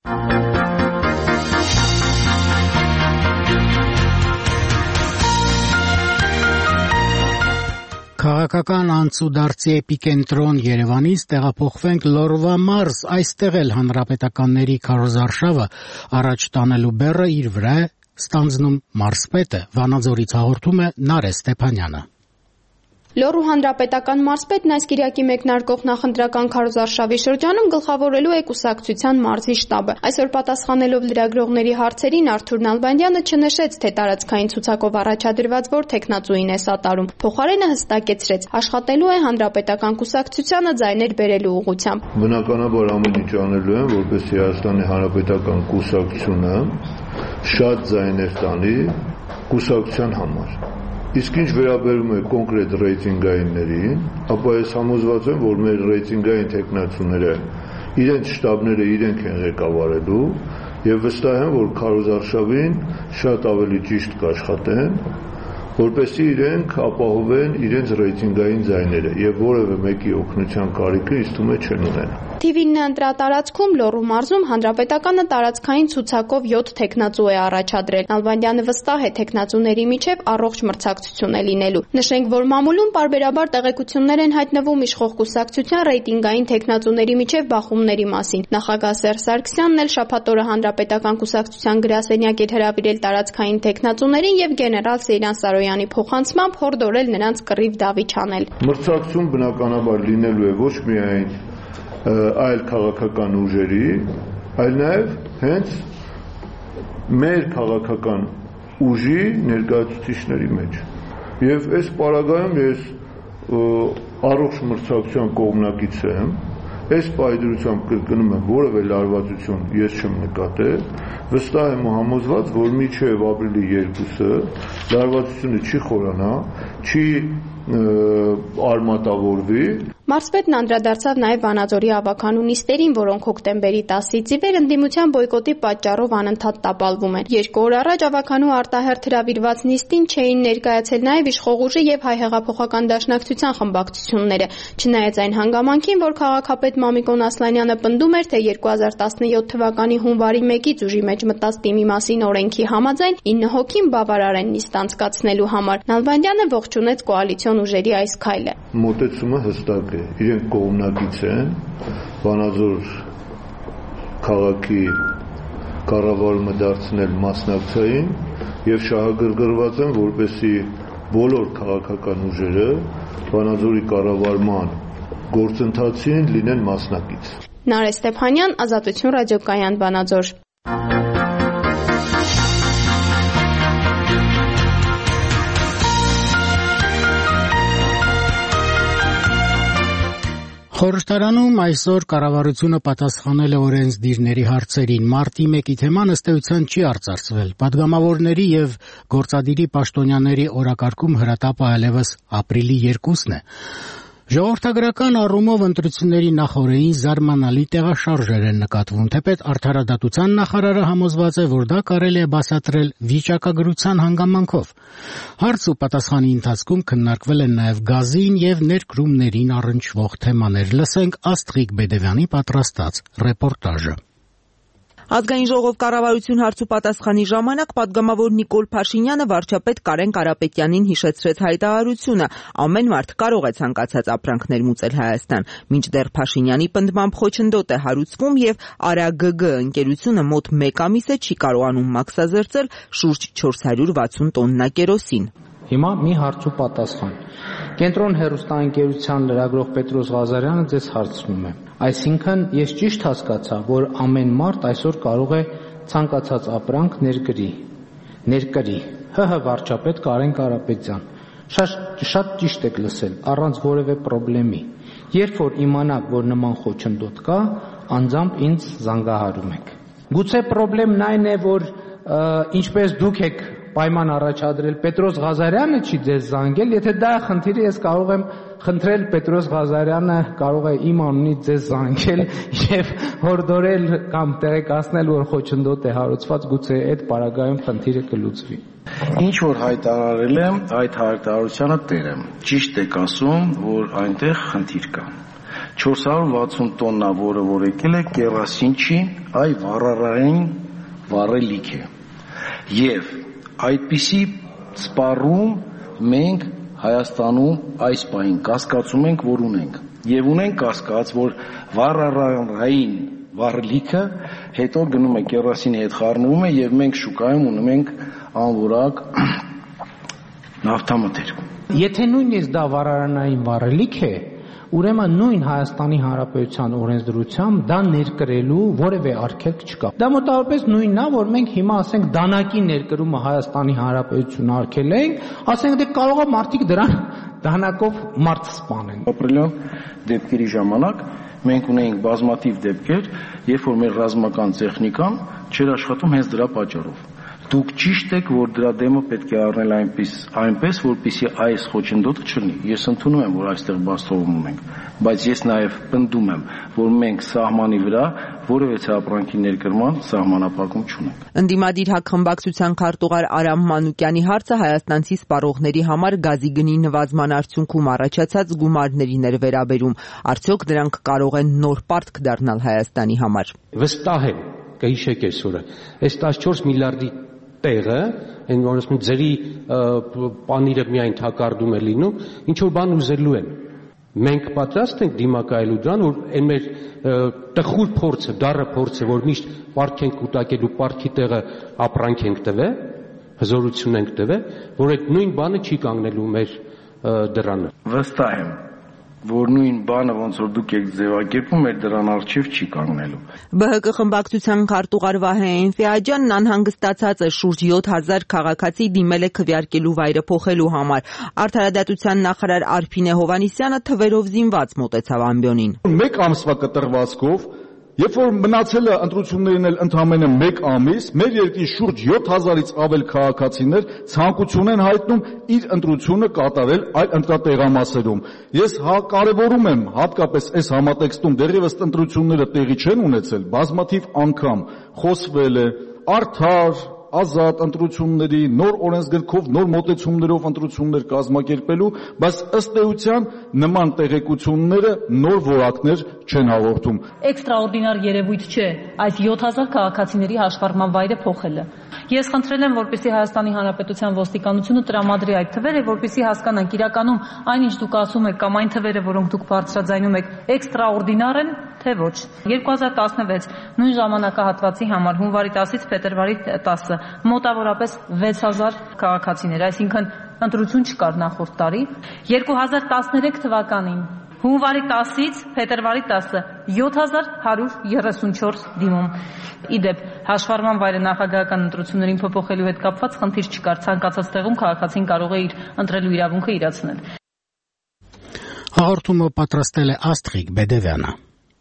Speaker 1: Քաղաքական անցուդարձի էպիկենտրոն Երևանից տեղափոխվենք Լոռվա մարզ, այստեղ էլ հանրապետականների քարոզարշավը առաջ տանելու բեռը իր վրա է ստանձնում մարզպետը, Վանաձորից հաղորդում է Նարէ Ստեփանյանը։
Speaker 6: Լոռու հանրապետական մարզպետն այս կիրակի մեկնարկող նախընտրական քարոզարշավի շրջանում գլխավորելու է կուսակցության մարզի շտաբը։ Այսօր պատասխանելով լրագրողների հարցերին Արթուր Նալբանդյանը չնշեց, թե տարածքային ցուցակով առաջադրված որ տեխնացուին է սատարում։ Փոխարենը հստակեցրեց, աշխատելու է հանրապետական կուսակցությանը ձայներ բերելու ուղղությամբ։
Speaker 7: Բնականաբար ամեն ինչ անելու են, որպեսզի Հայաստանի հանրապետական կուսակցությունը շատ ձայներ տանի կուսակցության համար։ Իսկ ինչ վերաբերում է կոնկրետ ռեյտինգայիններին, ապա ես համոզված եմ, որ մեր ռեյտինգային տեխնացուները իրենց շտաբները իրենք են ղեկավարելու եւ վստահ եմ, որ քարոզարշավին շատ ավելի ճիշտ կաշխատեն, որպեսզի իրենք ապահովեն իրենց ռեյտինգային ձայները եւ որևէ մեկի օգնության կարիքը ինձ թվում է չեն ունենա։
Speaker 6: Թիվ ինը ընտրատարածքում Լոռու մարզում հանրապետականը տարածքային ցուցակով յոթ տեխնացու է առաջադրել։ Նալբանդյանը վստահ է տեխնացուների միջև առողջ մրցակցություն է լինելու։ Նշենք, որ մամուլում պարբերաբար տեղեկություններ են հայտնվում իշխող կուսակցության ռեյտինգային տեխնացուների միջև բախումների մասին։ Նախագահ Սերժ Սարգսյանն էլ շաբաթ օրը հանրապետական կուսակցության գրասենյակ էր հրավիրել տարածքային տեխնացուներին եւ գեներալ Սեյրան Սարոյանի փոխանցմամբ հորդորել նրանց կռիվ դավիճ անել։
Speaker 7: Մրցակցություն բնականաբար լինելու է ոչ միայն այլ քաղաքական ուժերի, այլ նաև հենց մեր քաղաքական ուժի ներկայացուցիչների մեջ։ Եվ այս պարագայում ես առողջ մրցակցության կողմնակից եմ, այս պայդրությամբ կրկնում եմ, որևէ լարվածություն ես չեմ նկատել, վստահ եմ ու համոզված, որ մինչև ապրիլի երկուսը լարվածությունը չի խորանա, չի արմատավորվի։
Speaker 6: Մարզպետն անդրադարձավ նաև Վանաձորի ավականու նիստերին, որոնք հոկտեմբերի տասից ի վեր ընդդիմության բոյկոտի պատճառով անընդհատ տապալվում են։ Երկու օր առաջ ավականու արտահերթ հրավիրված նիստին չէին ներկայացել նաև իշխող ուժի եւ Հայ հեղափոխական դաշնակցության խմբակցությունները։ Չնայած այն հանգամանքին, որ քաղաքապետ Մամիկոն Ասլանյանը պնդում էր, թե երկու հազար տասնյոթ թվականի հունվարի մեկից ուժի մեջ մտած թիմի մասին օրենքի համաձայն ինը հոգին բավարար են նիստ անցկացնելու համար։ Նալբանդյանը ողջունեց կոալիցիոն ուժերի այս քայլը։
Speaker 7: Մոտեցումը հստակ է, իրենք կողմնակից են Վանաձոր քաղաքի կառավարումը դարձնել մասնակցային եւ շահագրգռված են, որպեսզի բոլոր քաղաքական ուժերը Վանաձորի կառավարման գործընթացին լինեն մասնակից։
Speaker 6: Նարէ Ստեփանյան, Ազատություն ռադիոկայան, Վանաձոր։
Speaker 1: Խորհրդարանում այսօր կառավարությունը պատասխանել է օրենսդիրների հարցերին։ Մարտի մեկի թեման ըստ էության չի արծարծվել։ Պատգամավորների եւ գործադիրի պաշտոնյաների օրակարգում հրատապը այլևս ապրիլի երկուսն է։ Ժողովրդագրական առումով ընտրությունների նախօրեին զարմանալի տեղաշարժեր են նկատվում, թեպետ արդարադատության նախարարը համոզված է, որ դա կարելի է բացատրել վիճակագրության հանգամանքով։ Հարց ու պատասխանի ընթացքում քննարկվել են նաև գազին եւ ներկրումներին առնչվող թեմաներ։ Լսենք Աստղիկ Բեդևյանի պատրաստած ռեպորտաժը։
Speaker 8: Ազգային ժողով կառավարություն հարցու պատասխանի ժամանակ պատգամավոր Նիկոլ Փաշինյանը վարչապետ Կարեն Կարապետյանին հիշեցրեց հայտարարությունը. ամեն մարդ կարող է ցանկացած ապրանքներ մուծել Հայաստան, մինչդեռ Փաշինյանի պնդմամբ խոչընդոտ է հարուցվում եւ Արա Գ Գ ընկերությունը մոտ մեկ ամիս է չի կարողանում մաքսազերծել շուրջ չորս հարյուր վաթսուն տոննա կերոսին։
Speaker 4: Հիմա մի հարցու պատասխան։ Կենտրոն հեռուստաընկերության լրագրող Պետրոս Ղազարյանը ձեզ հարցնում է. Այսինքն ես ճիշտ հասկացա, որ ամեն մարդ այսօր կարող է ցանկացած ապրանք ներկրի, ներկրի։ ՀՀ վարչապետ Կարեն Կարապետյան։ Շատ շատ ճիշտ եք լսել, առանց որևէ խնդրի։ Երբ որ իմանաք, որ նման խոչընդոտ կա, անձամբ ինձ զանգահարում եք։ Գուցե խնդրեմն այն է, որ ինչպես դուք եք պայման առաջադրել, Պետրոս Ղազարյանը չի ձեզ զանգել, եթե դա է խնդիրը, ես կարող եմ խնդրել Պետրոս Ղազարյանը կարող է իմ անունից ձեզ զանգել եւ հորդորել կամ տեղեկացնել, որ խոչընդոտ է հարուցված, գուցե այդ պարագայում խնդիրը կլուծվի։
Speaker 11: Ինչ որ հայտարարել եմ, այդ հայտարարությանը տեր եմ։ Ճիշտ եք ասում, որ այնտեղ խնդիր կա։ չորս հարյուր վաթսուն տոննա, որը որ եկել է, կերոսին չի, այ վառարային վառելիք է։ Եվ այդպիսի սպառում մենք Հայաստանում այս պահին կասկածում ենք, որ ունենք։ Եվ ունենք կասկած, որ վառարային վառելիքը հետո գնում է կերոսինի հետ խառնվում է եւ մենք շուկայում ունում ենք անորակ նավթամթերք։
Speaker 4: Եթե նույնիսկ դա վառարանային վառելիք է, ուրեմն նույն Հայաստանի Հանրապետության օրենսդրությամբ դա ներկրելու որևէ արգելք չկա։ Դա մոտավորապես նույնն է, որ մենք հիմա ասենք դանակի ներկրումը Հայաստանի Հանրապետությունը արգելենք, ասենք դե կարող է մարդիկ դրան դանակով մարդ սպանեն։
Speaker 11: Ապրիլյան դեպքերի ժամանակ մենք ունեինք բազմաթիվ դեպքեր, երբ որ մեր ռազմական տեխնիկան չէր աշխատում հենց դրա պատճառով։ Դուք ճիշտ եք, որ դրա դեմը պետք է առնել այնպես, այնպես, որպեսզի այս խոչընդոտը չլինի։ Ես ընդունում եմ, որ այստեղ բացթողում ունենք, բայց ես նաև պնդում եմ, որ մենք սահմանի վրա որևէ ապրանքի ներկրման սահմանափակում չունենք։
Speaker 8: Ընդդիմադիր հակխմբակցության քարտուղար Արամ Մանուկյանի հարցը հայաստանցի սպառողների համար գազի գնի նվազման արդյունքում առաջացած գումարներին էր վերաբերում։ Արդյոք դրանք կարող են նոր պարտք դառնալ Հայաստանի համար։
Speaker 9: Վստահ եմ, կհիշեք այսօրը, այս տասնչորս միլիարդի տեղը, այն որ ասում ձերի պանիրը միայն թակարդում է լինում, ինչ որ բան ուզելու են։ Մենք պատրաստ ենք դիմակայելու դրան, որ այն մեր տխուր փորձը, դառը փորձը, որ միշտ պարտք ենք կուտակելու, պարտքի տեղը ապրանք ենք տվել, հզորություն ենք տվել, որ այդ նույն բանը չի կանգնելու մեր դրանը։
Speaker 11: Վստահ եմ, որ նույն բանը ոնց որ դուք եք ձևակերպում, մեր դրան արժիվ չի կանգնելու։
Speaker 8: Բ Հ Կ խմբակցության քարտուղար Վահե Էնֆիաջյանն անհանգստացած է շուրջ յոթ հազար քաղաքացի դիմել է քվեարկելու վայրը փոխելու համար։ Արդարադատության նախարար Արփինե Հովհաննիսյանը թվերով զինված մոտեցավ ամբիոնին։
Speaker 10: Մեկ ամսվա կտրվածքով, երբ որ մնացել է ընտրություններին էլ ընդամենը մեկ ամիս, մեր երկրի շուրջ յոթ հազարից ավել քաղաքացիներ ցանկություն են հայտնում իր ընտրությունը կատարել այլ ընտրատեղամասերում։ Ես հա կարևորում եմ հատկապես այս համատեքստում դեռևս ընտրությունները տեղի չեն ունեցել, բազմաթիվ անգամ խոսվել է արդար ազատ ընտրությունների, նոր օրենսգրքով, նոր մոտեցումներով ընտրություններ կազմակերպելու, բայց ըստ էության նման տեղեկությունները նոր որակներ չեն հաղորդում։
Speaker 12: Էքստրաորդինար երևույթ չէ այս յոթ հազար քաղաքացիների հաշվառման վայրը փոխելը։ Ես խնդրել եմ, որպեսզի Հայաստանի Հանրապետության ոստիկանությունը տրամադրի այդ թվերը, որպեսզի հասկանանք իրականում այնինչ դուք ասում եք կամ այն թվերը, որոնք դուք բարձրաձայնում եք, էքստրաորդինար են, թե ոչ։ երկու հազար տասնվեց նույն ժամանակահատվածի համար հունվարի տասից փետրվարի տասը մոտավորապես վեց հազար քաղաքացիներ, այսինքն ընտրություն չկար նախորդ տարի։ երկու հազար տասներեք թվականին հունվարի տասից փետրվարի տասը յոթ հազար հարյուր երեսունչորս դիմում։ Իդեպ հաշվառման վայրը նախագահական ընտրություններին փոփոխելու հետ կապված խնդիր չկար, ցանկացած տեղում քաղաքացին կարող է իր ընտրելու իրավունքը իրացնել։
Speaker 1: Հաղորդումը պատրաստել է Աստղիկ Բեդևյանը։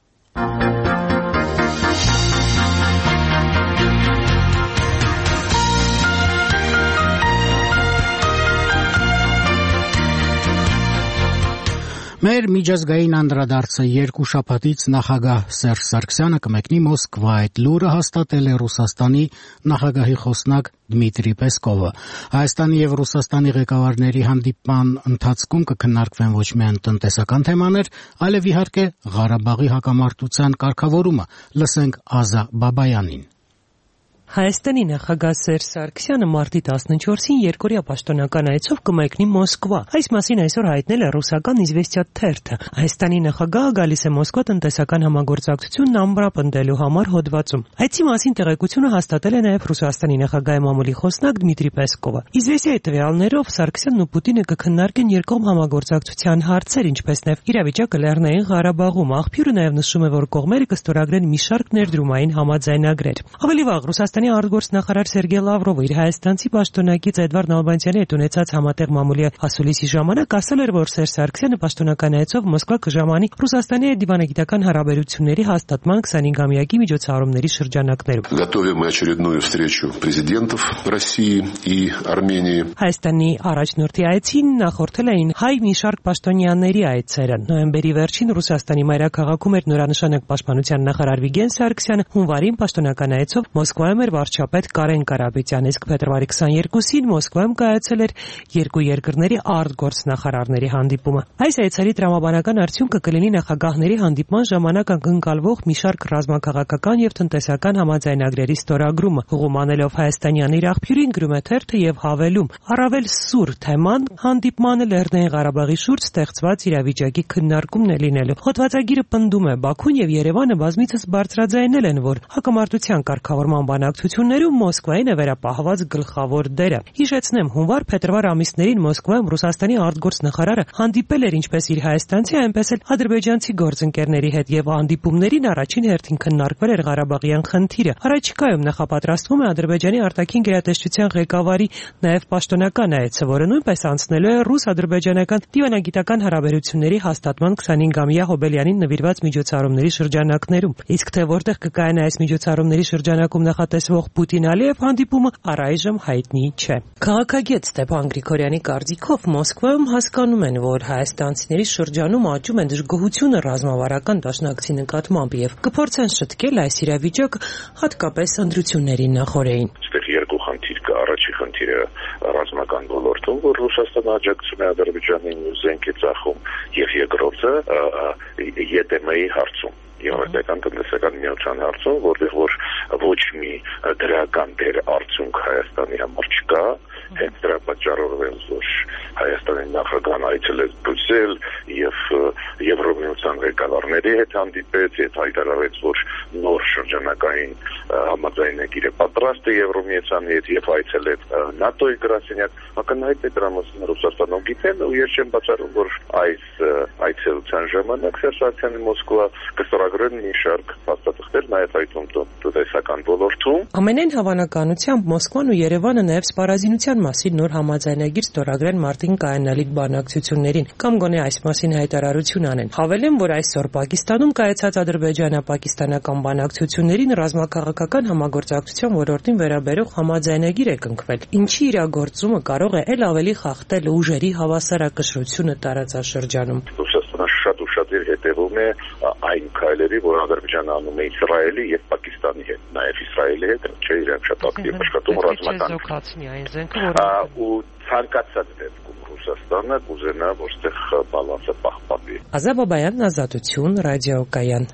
Speaker 1: Մեր միջազգային անդրադարձը երկու շաբաթից նախագահ Սերժ Սարգսյանը կմեկնի Մոսկվա։ Այդ լուրը հաստատել է Ռուսաստանի նախագահի խոսնակ Դմիտրի Պեսկովը։ Հայաստանի եւ Ռուսաստանի ղեկավարների հանդիպման ընթացքում կքննարկվեն ոչ միայն տնտեսական թեմաներ, այլև իհարկե Ղարաբաղի հակամարտության կարգավորումը։ Լսենք Ազա Բաբայանին։
Speaker 13: Հայաստանի նախագահ Սերժ Սարգսյանը մարտի տասնչորսին երկօրյա պաշտոնական այցով կմեկնի Մոսկվա։ Այս մասին այսօր հայտնել է ռուսական Իզվեստիա թերթը։ Հայաստանի նախագահը գալիս է Մոսկվա տնտեսական համագործակցությունն ամրապնդելու համար հոդվածում։ Այցի մասին տեղեկությունը հաստատել է նաև Ռուսաստանի նախագահի մամուլի խոսնակ Դմիտրի Պեսկովը։ Իզվեստիայի տվյալներով Սարգսյանն ու Պուտինը կքննարկեն երկկողմ համագործակցության հարցեր, ինչպես նաև իրավիճակը Լեռնային Ղարաբաղում։ Աղբյուրը նաև նշում է, որ կողմերը կստորագրեն մի շարք ներդրումային համաձայնագրեր։ Ավելի վաղ Ռուսաստանի արտգործնախարար Սերգեյ Լավրովը իր հայաստանցի պաշտոնակից Էդվարդ Նալբանդյանի հետ ունեցած համատեղ մամուլի ասուլիսի ժամանակ ասել էր, որ Սերժ Սարգսյանը պաշտոնական այցով Մոսկվա կժամանի Ռուսաստանի հետ դիվանագիտական հարաբերությունների հաստատման քսանհինգամյակի միջոցառումների շրջանակներում։
Speaker 14: Готовим мы очередную встречу президентов России и Армении.
Speaker 13: Հայաստանի առաջնորդի այցին նախորդել էին հայ մի շարք պաշտոնյաների այցերը։ Նոյեմբերի վերջին Ռուսաստանի մայրաքաղաքում էր նորանշանակ պաշտպանության նախարար Վիգեն Սարգսյանը, հունվարին պաշտոնական այցով Մոսկվայում էր վարչապետ Կարեն Կարապետյանը, իսկ փետրվարի քսաներկուսին Մոսկվայում կայացել էր երկու երկրների արտգործնախարարների հանդիպումը։ Այս այցերի տրամաբանական արդյունքը կլինի նախագահների հանդիպման ժամանակ ակնկալվող մի շարք ռազմաքաղաքական եւ տնտեսական համաձայնագրերի ստորագրումը։ Հղում անելով հայաստանյան իր աղբյուրին գրում է թերթը եւ հավելում. առավել սուր թեման հանդիպմանը Լեռնային Ղարաբաղի շուրջ ստեղծված իրավիճակի քննարկումն է լինելու։ Հոդվածագիրը պնդում է Բաքուն եւ Երևանը բազմիցս բարձրաձայնել են, որ հակամարտության կարգավորման բանակցություններում Մոսկվային է վերապահված գլխավոր դերը։ Հիշեցնեմ, հունվար-փետրվար ամիսներին Մոսկվայում Ռուսաստանի արտգործնախարարը հանդիպել էր ինչպես իր հայաստանցի, այնպես էլ ադրբեջանցի գործընկերների հետ եւ հանդիպումներին առաջին հերթին քննարկվել էր Ղարաբաղյան խնդիրը։ Առաջիկայում նախապատրաստվում է Ադրբեջանի արտաքին գերատեսչության ղեկավարի նաեւ պաշտոնական այցը, որը նույնպես անցնելու է ռուս-ադրբեջանական դիվանագիտական հարաբերությունների հաստատման քսանհինգամյա հոբելյանին նվիրված միջոցառումների շրջանակներում։ Իսկ թե որտեղ կկայանա այս միջոցառումների շրջանակում նախատեսված տեսվող Պուտին-Ալիև հանդիպումը առայժմ հայտնի չէ։ Քաղաքագետ Ստեփան Գրիգորյանի կարծիքով Մոսկվայում հասկանում են, որ հայաստանցիների շրջանում աճում է դժգոհությունը ռազմավարական դաշնակցի նկատմամբ եւ կփորձեն շտկել այս իրավիճակը հատկապես ընտրությունների նախօրեին։
Speaker 5: Այստեղ երկու խնդիր կա, առաջի խնդիրը ռազմական ոլորտում, որ Ռուսաստանը աջակցում է Ադրբեջանին ու զենք է ծախում, եւ երկրորդը Է Դե Էմ-ի հարցում։ Եվրոպական տնտեսական միության հարցում, որտեղ որ ոչ մի դրական դեր արդյունք Հայաստանի համար չկա, հենց դրա պատճառով որ Հայաստանի նախագահն այցելեց Բրյուսել եւ Եվրոմիության ղեկավարների հետ հանդիպեց, եւ հայտարարեց, որ նոր շրջանակային համաձայնագիր է պատրաստ է Եվրոմիության հետ եւ այցելեց ՆԱՏՕ-ի գրասենյակ, ակնհայտ է դրա մասին Ռուսաստանում գիտեն ու ես չեմ բացառում, որ այս այցելության ժամանակ Սերժ Մոսկվա կստորագրեն մի շարք փաստաթղթեր նաեւ այդում տնտեսական ոլորտում։
Speaker 13: Ամենայն հավանականությամբ Մոսկվան ու Երևանը նաեւ սպառազինության մասին նոր համաձայնագիր ստորագրեն մարտին կայանալիք բանակցություններին կամ գոնե այս մասին հայտարարություն անեն։ Հավելեմ, որ այսօր Պակիստանում կայացած ադրբեջանա-պակիստանական բանակցություններին ռազմաքաղաքական համագործակցության ոլորտին վերաբերող համաձայնագիր է կնքվել, ինչի իրագործումը կարող է ել ավելի խախտել ուժերի հավասարակշռությունը տարածաշրջանում։
Speaker 5: Ռուսաստանը շատ ու շատ իր հետևում է այն քայլերի, որ Ադրբեջանը անում է Իսրայելի եւ Պակիստանի հետ, նաեւ Իսրայելի հետ, չէ, իրենք շատ ակտիվ աշխատում ռազմական։ Ու ցանկացած դեպքում Ռուսաստանը կուզենա, որ այդտեղ բալանսը պահպանվի։
Speaker 13: Ազատ Բաբայան, Ազատություն, ռադիոկայան։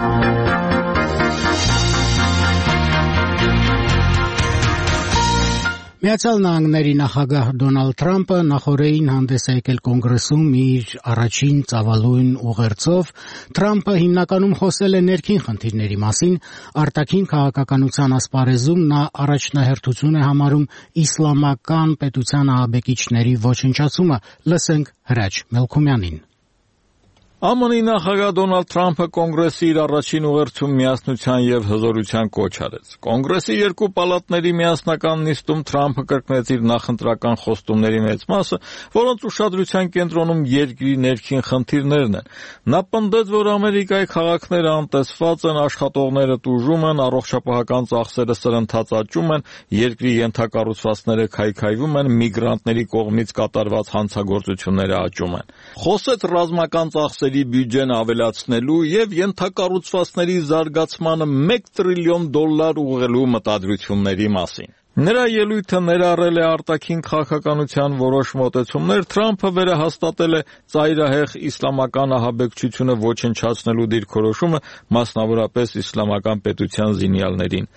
Speaker 1: Միացյալ Նահանգների նախագահ Դոնալդ Թրամփը նախօրեին հանդես է եկել կոնգրեսում իր առաջին ծավալուն ուղերձով։ Թրամփը հիմնականում խոսել է ներքին խնդիրների մասին, արտաքին քաղաքականության ասպարեզում նա առաջնահերթություն է համարում իսլամական պետության ահաբեկիչների ոչնչացումը։ Լսենք Հրաչ Մելքումյանին։
Speaker 10: ԱՄՆ-ի նախագահ Դոնալդ Թրամփը կոնգրեսի իր առաջին ուղերձում միասնության եւ հզորության կոչ արեց։ Կոնգրեսի երկու պալատների միասնական նիստում Թրամփը կրկնեց իր նախընտրական խոստումների մեծ մասը, որոնց ուշադրության կենտրոնում երկրի ներքին խնդիրներն են։ Նա պնդեց, որ Ամերիկայի քաղաքները անտեսված են, աշխատողները տուժում են, առողջապահական ծախսերը սրընթաց աճում են, երկրի ենթակառուցվածքները քայքայվում են, միգրանտների կողմից կատարված հանցագործությունները աճում են։ Խոսեց ռազմական ծախսերի բյուջեն ավելացնելու եւ ենթակառուցվածքների զարգացմանը մեկ տրիլիոն դոլար ուղղելու մտադրությունների մասին։ Նրա ելույթը ներառել է արտաքին քաղաքականության որոշ մոտեցումներ, Թրամփը վերահաստատել է ծայրահեղ իսլամական ահաբեկչությունը ոչնչացնելու դիրքորոշումը, մասնավորապես իսլամական պետության զինյալներին։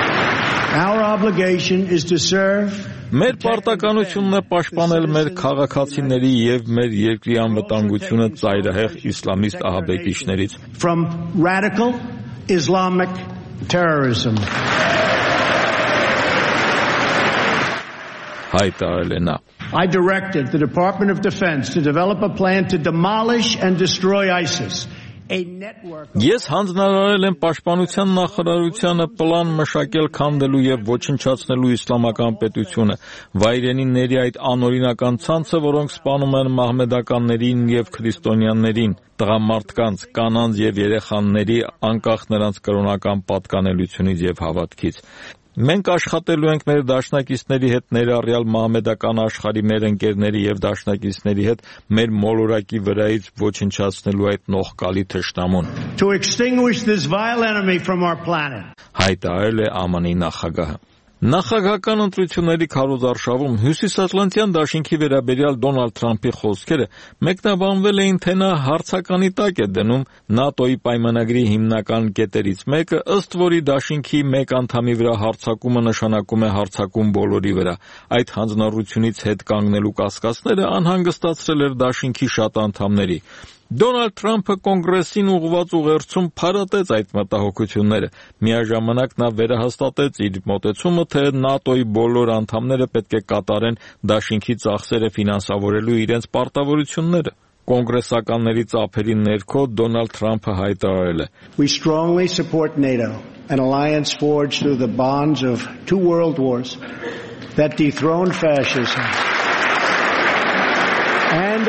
Speaker 10: Մեր պարտականությունն է պաշտպանել մեր քաղաքացիների եւ մեր երկրի անվտանգությունը ծայրահեղ իսլամիստ ահաբեկիչներից։
Speaker 15: From radical Islamic terrorism.
Speaker 10: Հայտարարել է նա։
Speaker 15: I directed the Department of Defense to develop a plan to demolish and destroy ISIS.
Speaker 10: Ես հանձնարարել եմ պաշտպանության նախարարությանը պլան մշակել քանդելու եւ ոչնչացնելու իսլամական պետությունը, վայրենիների այդ անօրինական ցանցը, որոնք սպանում են մահմեդականներին եւ քրիստոնյաներին, տղամարդկանց, կանանց եւ երեխաների, անկախ նրանց կրոնական պատկանելությունից եւ հավատքից։ Մենք աշխատելու ենք մեր դաշնակիցների հետ, ներառյալ մահմեդական աշխարհի մեր ընկերների եւ դաշնակիցների հետ, մեր մոլորակի վրայից ոչնչացնելու այդ նողկալի թշնամուն։
Speaker 15: To extinguish this vile enemy from our planet.
Speaker 10: Հայտարարել է ԱՄՆ-ի նախագահը։ Նախագահական ընտրությունների քարոզարշավում Հյուսիսատլանտյան դաշինքի վերաբերյալ Դոնալդ Թրամփի խոսքերը մեկնաբանվել էին, թե նա հարցականի տակ է դնում ՆԱՏՕ-ի պայմանագրի հիմնական կետերից մեկը, ըստ որի դաշինքի մեկ անդամի վրա հարձակումը նշանակում է հարձակում բոլորի վրա։ Այդ հանձնառությունից հետ կանգնելու կասկածները անհանգստացրել էր դաշինքի շատ անդամների։ Դոնալդ Թրամփը կոնգրեսին ուղղված ուղերձում փարատեց այդ մտահոգությունները։ Միաժամանակ նա վերահաստատեց իր մոտեցումը, թե ՆԱՏՕ-ի բոլոր անդամները պետք է կատարեն դաշինքի ծախսերը ֆինանսավորելու իրենց պարտավորությունները։ Կոնգրեսականների ծափերի ներքո Դոնալդ Թրամփը հայտարարել է.
Speaker 15: We strongly support NATO, an alliance forged through the bonds of two world wars that dethroned fascism and the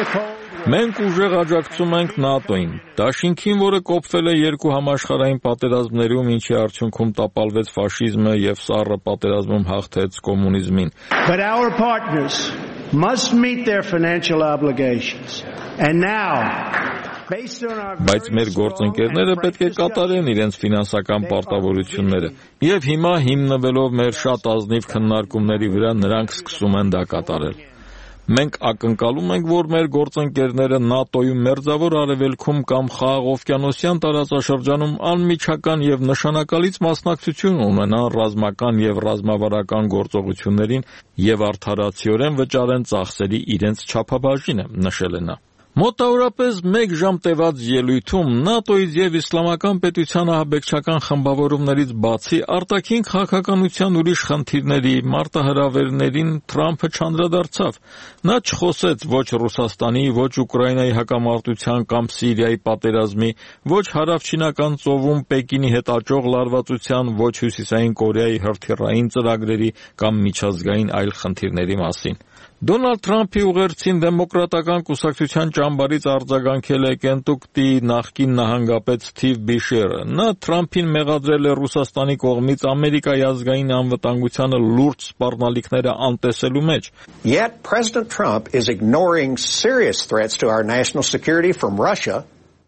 Speaker 16: Մենք ուժեղ աջակցում ենք ՆԱՏՕ-ին, դաշինքին, որը կոփվել է երկու համաշխարհային պատերազմներում, ինչի արդյունքում տապալվեց ֆաշիզմը եւ սառը պատերազմում հաղթեց կոմունիզմին։
Speaker 15: But our partners must meet their financial obligations. And now
Speaker 16: Բայց մեր գործընկերները պետք է կատարեն իրենց ֆինանսական պարտավորությունները, եւ հիմա հիմնվելով մեր շատ ազնիվ քննարկումների վրա նրանք սկսում են դա կատարել։ Մենք ակնկալում ենք, որ մեր գործընկերները ՆԱՏՕ-ում մերձավոր արևելքում կամ խաղաղօվկիանոսյան տարածաշրջանում անմիջական եւ նշանակալից մասնակցություն ունենան ռազմական եւ ռազմավարական գործողություններին եւ արդարացիորեն վճարեն ծախսերի իրենց չափաբաժինը, նշել է նա։ Մոտավորապես մեկ ժամ տևած ելույթում ՆԱՏՕ-ից եւ Իսլամական պետության ահաբեկչական խմբավորումներից բացի արտաքին քաղաքականության ուրիշ խնդիրների, մարտահրավերներին Թրամփը չանդրադարձավ։ Նա չխոսեց ոչ Ռուսաստանի, ոչ Ուկրաինայի հակամարտության կամ Սիրիայի պատերազմի, ոչ հարավչինական ծովում Պեկինի հետ աճող լարվածության, ոչ Հյուսիսային Կորեայի հրթիռային ծրագրերի կամ միջազգային այլ խնդիրների մասին։ Դոնալդ Թրամփի ուղերձին դեմոկրատական կուսակցության ճամբարից արձագանքել է Կենտուկտի նախկին նահանգապետ Սթիվ Բիշերը։ Նա Թրամփին մեղադրել է Ռուսաստանի կողմից Ամերիկայի ազգային անվտանգությանը լուրջ սպառնալիքները անտեսելու մեջ։
Speaker 18: Yet President Trump is ignoring serious threats to our national security from Russia.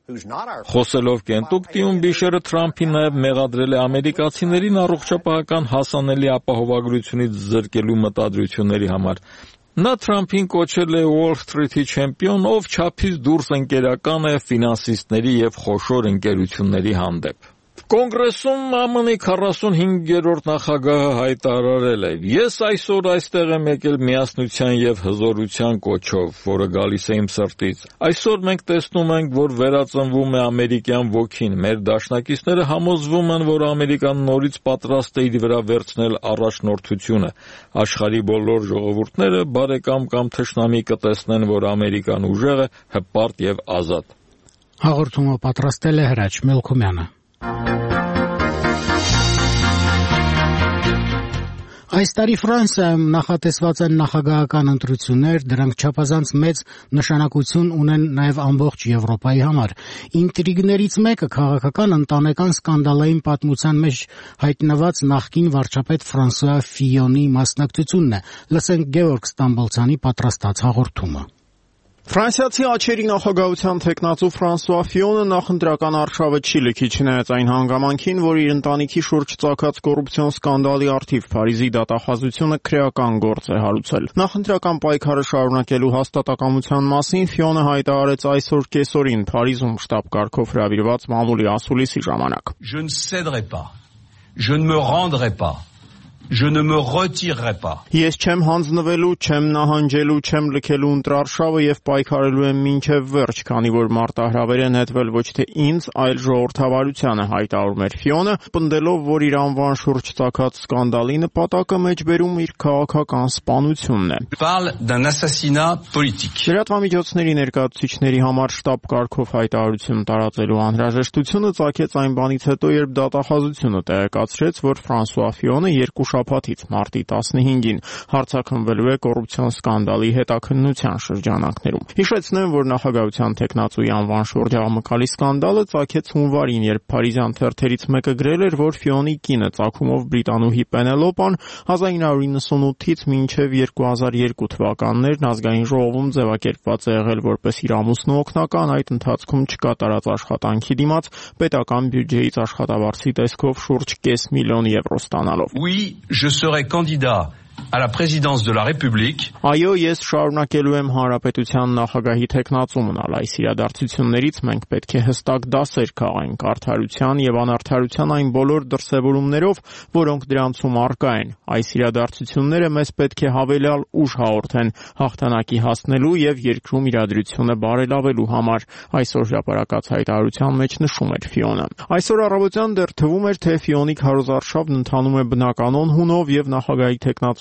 Speaker 16: Խոսելով Կենտուկտիում Բիշերը Թրամփին նաև մեղադրել է ամերիկացիներին առողջապահական հասանելի ապահովագրությունից զրկելու մտադրությունների համար։ Նա Թրամփին կոչել է Wall Street-ի չեմպիոն, ով չափից դուրս ընկերական է ֆինանսիստների եւ խոշոր ընկերությունների հանդեպ։ Կոնգրեսում ԱՄՆ-ի քառասունհինգերորդ նախագահը հայտարարել է. «Ես այսօր այստեղ եմ եկել միասնության եւ հզորության կոչով, որը գալիս է իմ սրտից։ Այսօր մենք տեսնում ենք, որ վերածնվում է ամերիկյան ոգին։ Մեր դաշնակիցները համոզվում են, որ Ամերիկան նորից պատրաստ է իր վրա վերցնել առաջնորդությունը։ Աշխարհի բոլոր ժողովուրդները բարեկամ կամ թշնամի կտեսնեն, որ Ամերիկան ուժեղ է, հպարտ եւ ազատ»։
Speaker 1: Հաղորդումը պատրաստել է Հրաչ Մելքումյանը։ Այս տարի Ֆրանսիայում նախատեսված են նախագահական ընտրություններ, դրանք չափազանց մեծ նշանակություն ունեն նաև ամբողջ Եվրոպայի համար։ Ինտրիգներից մեկը քաղաքական ընտանեկան սկանդալային պատմության մեջ հայտնված նախկին վարչապետ Ֆրանսուଆ Ֆիյոնի մասնակցությունն է։ Լսենք Գեորգ Ստամբոլցյանի պատրաստած հաղորդումը։
Speaker 19: Ֆրանսիացի աչերի նախագահության թեկնածու Ֆրանսուଆ Ֆիոնը նախընտրական արշավը չի լքի, չնայած այն հանգամանքին, որ իր ընտանիքի շուրջ ծագած կոռուպցիոն սկանդալի առթիվ Փարիզի դատախազությունը քրեական գործ է հարուցել։ Նախընտրական պայքարը շարունակելու հաստատակամության մասին Ֆիոնը հայտարարեց այսօր կեսօրին Փարիզում շտաբ կարգով հրավիրված մամուլի ասուլիսի ժամանակ։
Speaker 20: Je ne céderai pas. Je ne me rendrai pas. Je ne me retirerai pas.
Speaker 19: Ես չեմ հանձնվելու, չեմ նահանջելու, չեմ լքելու ընտրարշավը եւ պայքարելու եմ մինչեւ վերջ, քանի որ մարտահրավեր է նետվել ոչ թե ինձ, այլ ժողովրդավարությանը, հայտարարում էր Ֆիոնը, պնդելով, որ իր անվան շուրջ ծագած սկանդալի նպատակը մեջբերում իր քաղաքական սպանությունն է։
Speaker 20: Parle d'un assassinat politique.
Speaker 19: Լրատվամիջոցների ներկայացուցիչների համար շտաբ կարգով հայտարարություն տարածելու անհրաժեշտությունը ծագեց այն բանից հետո, երբ դատախազությունը տեղեկացրեց, որ Ֆրանսուଆ Ֆիոնը երկու շաբաթից մարտի տասնհինգին հարցաքննվելու է կոռուպցիոն սկանդալի հետաքննության շրջանակներում։ Հիշեցնեմ, որ նախագահության թեկնածուի անվան շուրջ աղմկալի սկանդալը ծագեց հունվարին, երբ փարիզյան թերթերից մեկը գրել էր, որ Ֆիոնի կինը ծագումով բրիտանուհի Պենելոպան հազար ինը հարյուր նվսանութից մինչև երկու հազար երկու թվականներն ազգային ժողովում ձևակերպված է եղել որպես իր ամուսնու օգնական, այդ ընթացքում չկատարած աշխատանքի դիմաց պետական բյուջեից աշխատավարձի տեսքով շուրջ կես միլիոն եվրո ստանալով։
Speaker 20: Je serai candidat à la présidence de la République.
Speaker 19: Այո, ես շարունակելու եմ հանրապետության նախագահի թեկնածու մնալ։ Այս իրադարձություններից մենք պետք է հստակ դասեր քաղենք արդարության եւ անարդարության այն բոլոր դրսեւորումներով, որոնք դրանցում առկա են։ Այս իրադարձությունները մեզ պետք է հավելյալ ուժ հաղորդեն հաղթանակի հասնելու եւ երկրում իրադրությունը բարելավելու համար, այսօր հրապարակած հայտարարության մեջ նշում էր Ֆիոնը։ Այսօր առավոտյան դեռ թվում էր, թե Ֆիոնի քարոզարշավն ընթանում է բնականon հունով եւ նախագահի թեկնածու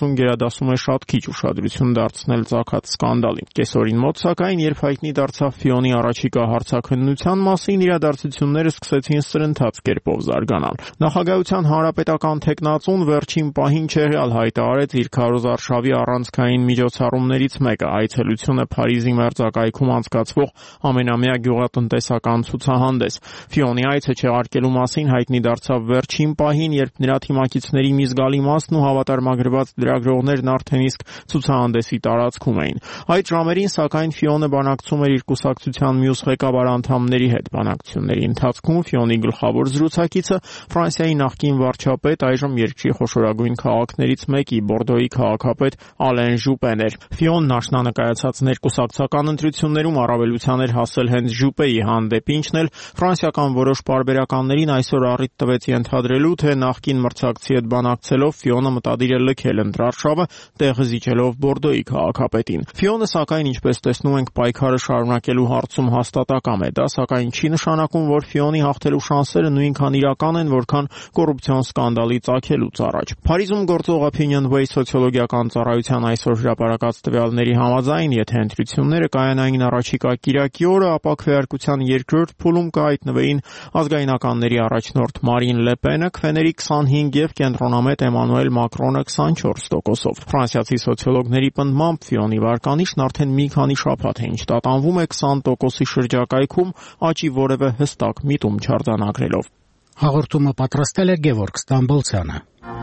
Speaker 19: հարցում գերադասում է շատ քիչ ուշադրություն դարձնել ծագած սկանդալին։ Կեսօրին մոտ, սակայն, երբ հայտնի դարձավ Ֆիոնի առաջիկա հարցաքննության մասին, իրադարձությունները սկսեցին սրընթաց կերպով զարգանալ։ Նախագահության հանրապետական թեկնածուն վերջին պահին չեղյալ հայտարարեց իր քարոզարշավի առանցքային միջոցառումներից մեկը՝ այցելությունը Փարիզի մերձակայքում անցկացվող ամենամյա գյուղատնտեսական ցուցահանդես։ Ֆիոնի այցը չեղարկելու մասին հայտնի դարձավ վերջին պահին, երբ նրա թիմակիցների մի զգալի մասն ու հավատարմագրված լրագրողներն արդեն իսկ ցուցահանդեսի տարածքում էին։ Այդ ժամերին, սակայն, Ֆիոնը բանակցում էր իր կուսակցության մյուս ղեկավար անդամների հետ։ Բանակցությունների ընթացքում Ֆիոնի գլխավոր զրուցակիցը Ֆրանսիայի նախկին վարչապետ, այժմ երկրի խոշորագույն քաղաքներից մեկի Բորդոյի քաղաքապետ Ալեն Ժուպեն էր։ Ֆիոնն աշնանկայացած ներկուսակցական ընտրություններում առավելության էր հասել հենց Ժուպեի հանդեպ, ինչն էլ ֆրանսիական որոշ պարբերականներին այսօր առիթ տվեց ենթադրելու, թե նախկին մրցակցի հետ բանակցելով Ֆիոնը մտադիր է լքել ընտրարշավը, տեղը զիջելով Բորդոյի քաղաքապետին։ Ֆիոնը, սակայն, ինչպես տեսնում ենք, պայքարը շարունակելու հարցում հաստատակամ է։ Դա, սակայն, չի նշանակում, որ Ֆիոնի հաղթելու շանսերը նույնքան իրական են, որքան կոռուպցիոն սկանդալի ծագելուց առաջ։ Փարիզում գործող Opinion Way սոցիոլոգիական ծառայության այսօր հրապարակած տվյալների համաձայն, եթե ընտրությունները կայանային առաջիկա կիրակի օրը, ապա քվեարկության երկրորդ փուլում կհայտնվեին ազգայնականների առաջնորդ Մարին Լե Պենը քվեների քսանհինգ եւ կենտրոնամետ Էմանուել Մակրոնը քսանչորս տոկոսով։ Ֆրանսիացի սոցիոլոգների պնդմամբ Ֆիոնի վարկանիշն արդեն մի քանի շաբաթ է ինչ տատանվում է քսան տոկոսի շրջակայքում, աճի որևէ հստակ միտում չարձանագրելով։
Speaker 1: Հաղորդումը պատրաստել է Գևորգ Ստամբոլցյանը։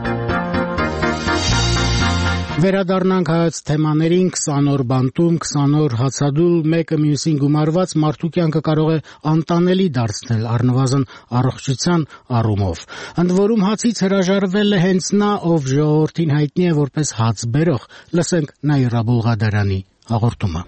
Speaker 1: Վերադառնանք հայոց թեմաներին։ քսան օր բանտում, քսան օր հացադուլ, մեկը մյուսին գումարված մարդու կյանքը կարող է անտանելի դարձնել, առնվազն առողջության առումով։ Ընդ որում հացից հրաժարվել է հենց նա, ով ժողովրդին հայտնի է որպես հաց բերող։ Լսենք Նաիրա Բուլղադարյանի հաղորդումը։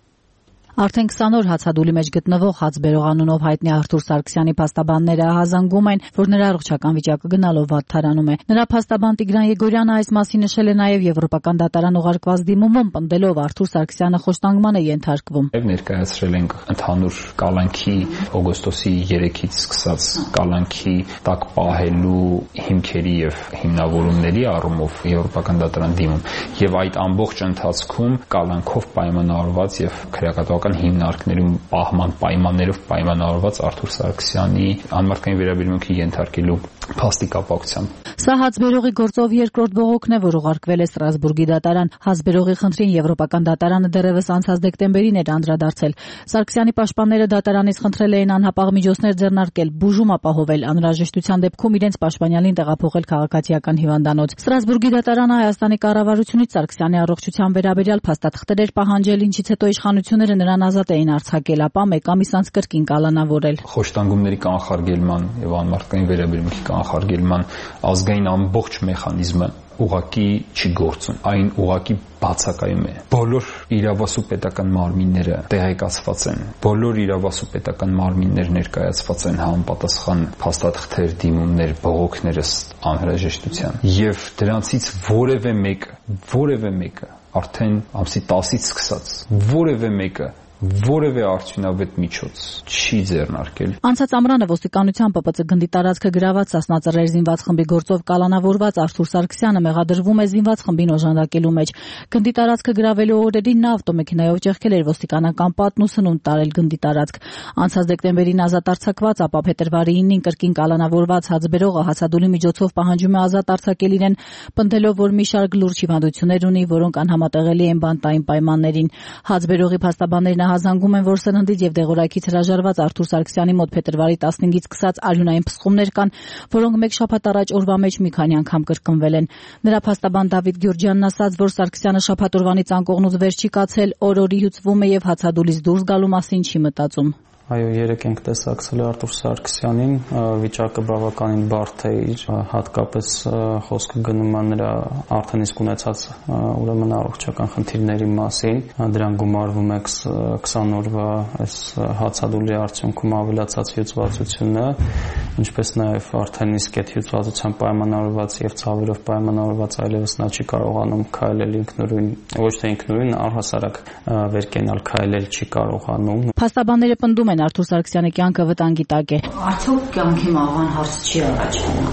Speaker 12: Արդեն քսան օր հացադուլի մեջ գտնվող հաց բերող անունով հայտնի Արթուր Սարգսյանի փաստաբանները ահազանգում են, որ նրա առողջական վիճակը գնալով վատթարանում է։ Նրա փաստաբան Տիգրան Եգորյանը այս մասին նշել է նաև Եվրոպական դատարան ուղարկված դիմումում, պնդելով Արթուր Սարգսյանը խոշտանգման է ենթարկվում։
Speaker 21: Եվ ներկայացրել ենք ընդհանուր կալանքի օգոստոսի երեքից սկսած կալանքի տակ պահելու հիմքերի եւ հիմնավորումների առումով Եվրոպական դատարան դիմում, եւ այդ ամբողջ ընթացքում կալանքով պայմանավորված եւ քրեակատվական հիմնարկներում պահման պայմաններով պայմանավորված Արթուր Սարգսյանի անմարդկային վերաբերմունքի ենթարկելու փաստի կապակցությամբ։
Speaker 12: Սա հացբերողի գործով երկրորդ բողոքն է, որ ուղարկվել է Ստրասբուրգի դատարան։ Հացբերողի խնդրին Եվրոպական դատարանը դեռևս անցած դեկտեմբերին էր անդրադարձել։ Սարգսյանի պաշտպանները դատարանից խնդրել էին անհապաղ միջոցներ ձեռնարկել, բուժում ապահովել, անհրաժեշտության դեպքում իրենց պաշտպանյալին տեղափոխել քաղաքացիական հիվանդանոց։ Ստրասբուրգի դատարանը Հայաստանի կառավարությունից Սարգսյանի առողջության վերաբերյալ փաստաթղթեր էր պահանջել, ինչից հետո իշխանությունները նրան ազատ էին արձակել, ապա մեկ ամիս անց կրկին կալանավորել։
Speaker 21: Խոշտանգումների կանխարգելման եւ անմարդկային վերաբերմունքի կանխարգելման ազգային ամբողջ մեխանիզմը ուղակի չի գործում, այն ուղակի բացակայում է։ Բոլոր իրավասու պետական մարմինները տեղեկացված են, բոլոր իրավասու պետական մարմիններ ներկայացված են համապատասխան փաստաթղթեր, դիմումներ, բողոքներ ըստ անհրաժեշտության, եւ դրանցից որևէ մեկը, որևէ մեկը արդեն ամսի տասից սկսած, որևէ մեկը որևէ արդյունավետ միջոց չի ձեռնարկել։
Speaker 12: Անցած ամռանը ոստիկանության Պ Պ Ց գնդի տարածքը գրաված Սասնա Ծռեր զինված խմբի գործով կալանավորված Արթուր Սարգսյանը մեղադրվում է զինված խմբին օժանդակելու մեջ։ Գնդի տարածքը գրավելու օրերին նա ավտոմեքենայով ճեղքել էր ոստիկանական պատն ու սնունդ տարել գնդի տարածք։ Անցած դեկտեմբերին ազատ արձակված, ապա փետրվարի ինին կրկին կալանավորված հացբերողը հացադուլի միջոցով պահանջում է ազատ արձակել իրեն, պնդելով, որ մի շարք լուրջ հիվանդություններ ունի, որոնք անհամատեղելի են բանտային պայմաններին։ Հացբերողի փաստաբաններն հազանգում են, որ սննդից եւ դեղորայքից հրաժարված Արթուր Սարգսյանի մոտ փետրվարի տասնհինգից սկսած արյունային փսխումներ կան, որոնք մեկ շաբաթ առաջ օրվա մեջ մի քանի անգամ կրկնվել են։ Նրա փաստաբան Դավիթ Գյուրջյանն ասաց, որ Սարգսյանը շաբաթօրվանից անկողնուց վեր չի կացել, օր-օրի հյուծվում է եւ հացադուլից դուրս գալու մասին չի մտածում։
Speaker 22: Այո, երեք ենք տեսակցել Արթուր Սարգսյանին, վիճակը բավականին բարդ է իր, հատկապես խոսքը գնում է նրա արդեն իսկ ունեցած ուրեմն առողջական խնդիրների մասին, դրան գումարվում է քսան օրվա այս հացադուլի արդյունքում ավելացած հյուծվածությունը, ինչպես նաև արդեն իսկ այդ հյուծվածության պայմանավորված եւ ցավերով պայմանավորված այլևս նա չի կարողանում քայլել ինքնուրույն, ոչ թե ինքնուրույն, առհասարակ վեր կենալ քայլել չի կարողանում։
Speaker 12: Փաստաբանները պնդում են Արթուր Սարգսյանի կյանքը վտանգի տակ է։
Speaker 23: Արդյոք կյանքի մահվան հարց չի առաջանում։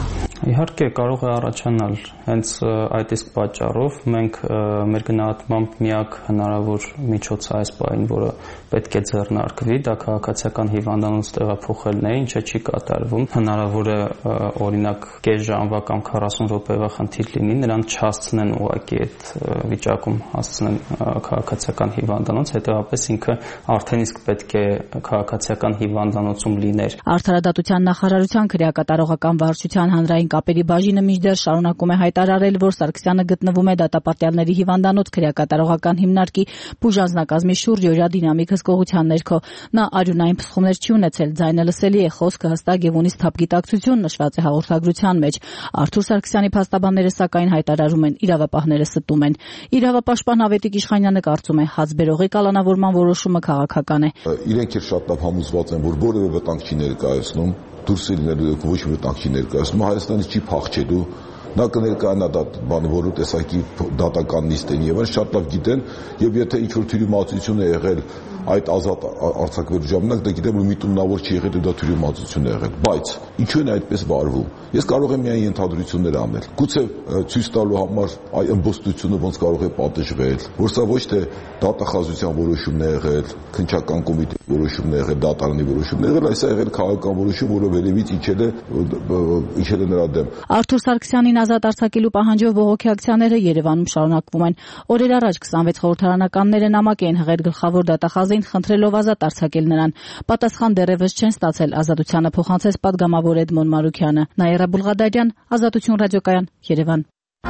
Speaker 22: Իհարկե կարող է առաջանալ հենց այդ իսկ պատճառով մենք մեր գնահատմամբ միակ հնարավոր միջոցը այս բային, որը պետք է ձեռնարկվի, դա քաղաքացիական հիվանդանոց տեղափոխելն է, ինչը չի կատարվում։ Հնարավոր է օրինակ կես ժամվա կամ քառասուն րոպեվա խնդիր լինի, նրան չհասցնեն ուղղակի այդ վիճակում հասցնեն քաղաքացիական հիվանդանոց, հետեւաբար ինքը արդեն իսկ պետք է քաղաքացիական հիվանդանոցում լիներ։
Speaker 2: Արդարադատության նախարարության քրեակատարողական վարչության հանրային կապերի բաժինը մինչդեռ շարունակում է հայտարարել, որ Սարգսյանը գտնվում է դատապարտյալների հիվանդանոց քրեակատարողական հիմնարկի բուժանձնակազմի շուրջ օրյա դինամիկ հսկողության ներքո։ Նա արյունային փսխումներ չի ունեցել, ձայնը լսելի է, խոսքը հստակ եւ ունի սթափ գիտակցություն, նշված է հաղորդագրության մեջ։ Արթուր Սարգսյանի փաստաբանները սակայն հայտարարում են, իրավապահները ստում են։ Իրավապաշտպան Ավետիք Իշխանյանը կարծում է, հացբերողի կալանավորման որոշումը քաղաքական է։
Speaker 17: Իրենք էլ շատ լավ համոզված են, որ որևէ վտանգ չի ներկայացնում, դուրս ելնելու ոչ մի վտանգ չի ներկայացնում, Հայաստանը չի փախչելու, նա կներկայանա բանը որու տեսակի դատական նիստին եւ այն շատ լավ գիտեն, եւ եթե ինչ-որ թյուրիմացություն է եղել այդ ազատ արձակվելու ժամանակ, դա գիտեմ, որ միտումնավոր չի եղել ու դա թյուրիմացություն է եղել, բայց ինչու են այդպես վարվում։ Ես կարող եմ միայն ենթադրություններ անել։ Գուցե ցույց տալու համար այ ըմբոստությունը ոնց կարող է պատժվել, որ սա ոչ թե դատախազության որոշումն է եղել, քննչական կոմիտեի որոշումն է եղել, դատարանի որոշումն է եղել, այս է եղել քաղաքական որոշում, որը վերևից իջել է իջել է նրա դեմ։
Speaker 2: Արթուր Սարգսյանին ազատ արձակելու պահանջով բողոքի ակցիաները Երևանում շարունակվում են։ Օրեր առաջ քսանվեց խորհրդարանականները նամակ էին հղել գլխավոր դատախազին, խնդրելով ազատ արձակել նրան։ Պատասխան դեռևս չեն ստացել, ազատությանը փոխանցեց պատգամավոր Էդմոն Մարուքյանը։ Նաիրա Բուլղադարյան, Ազատություն ռադիոկայան, Երևան։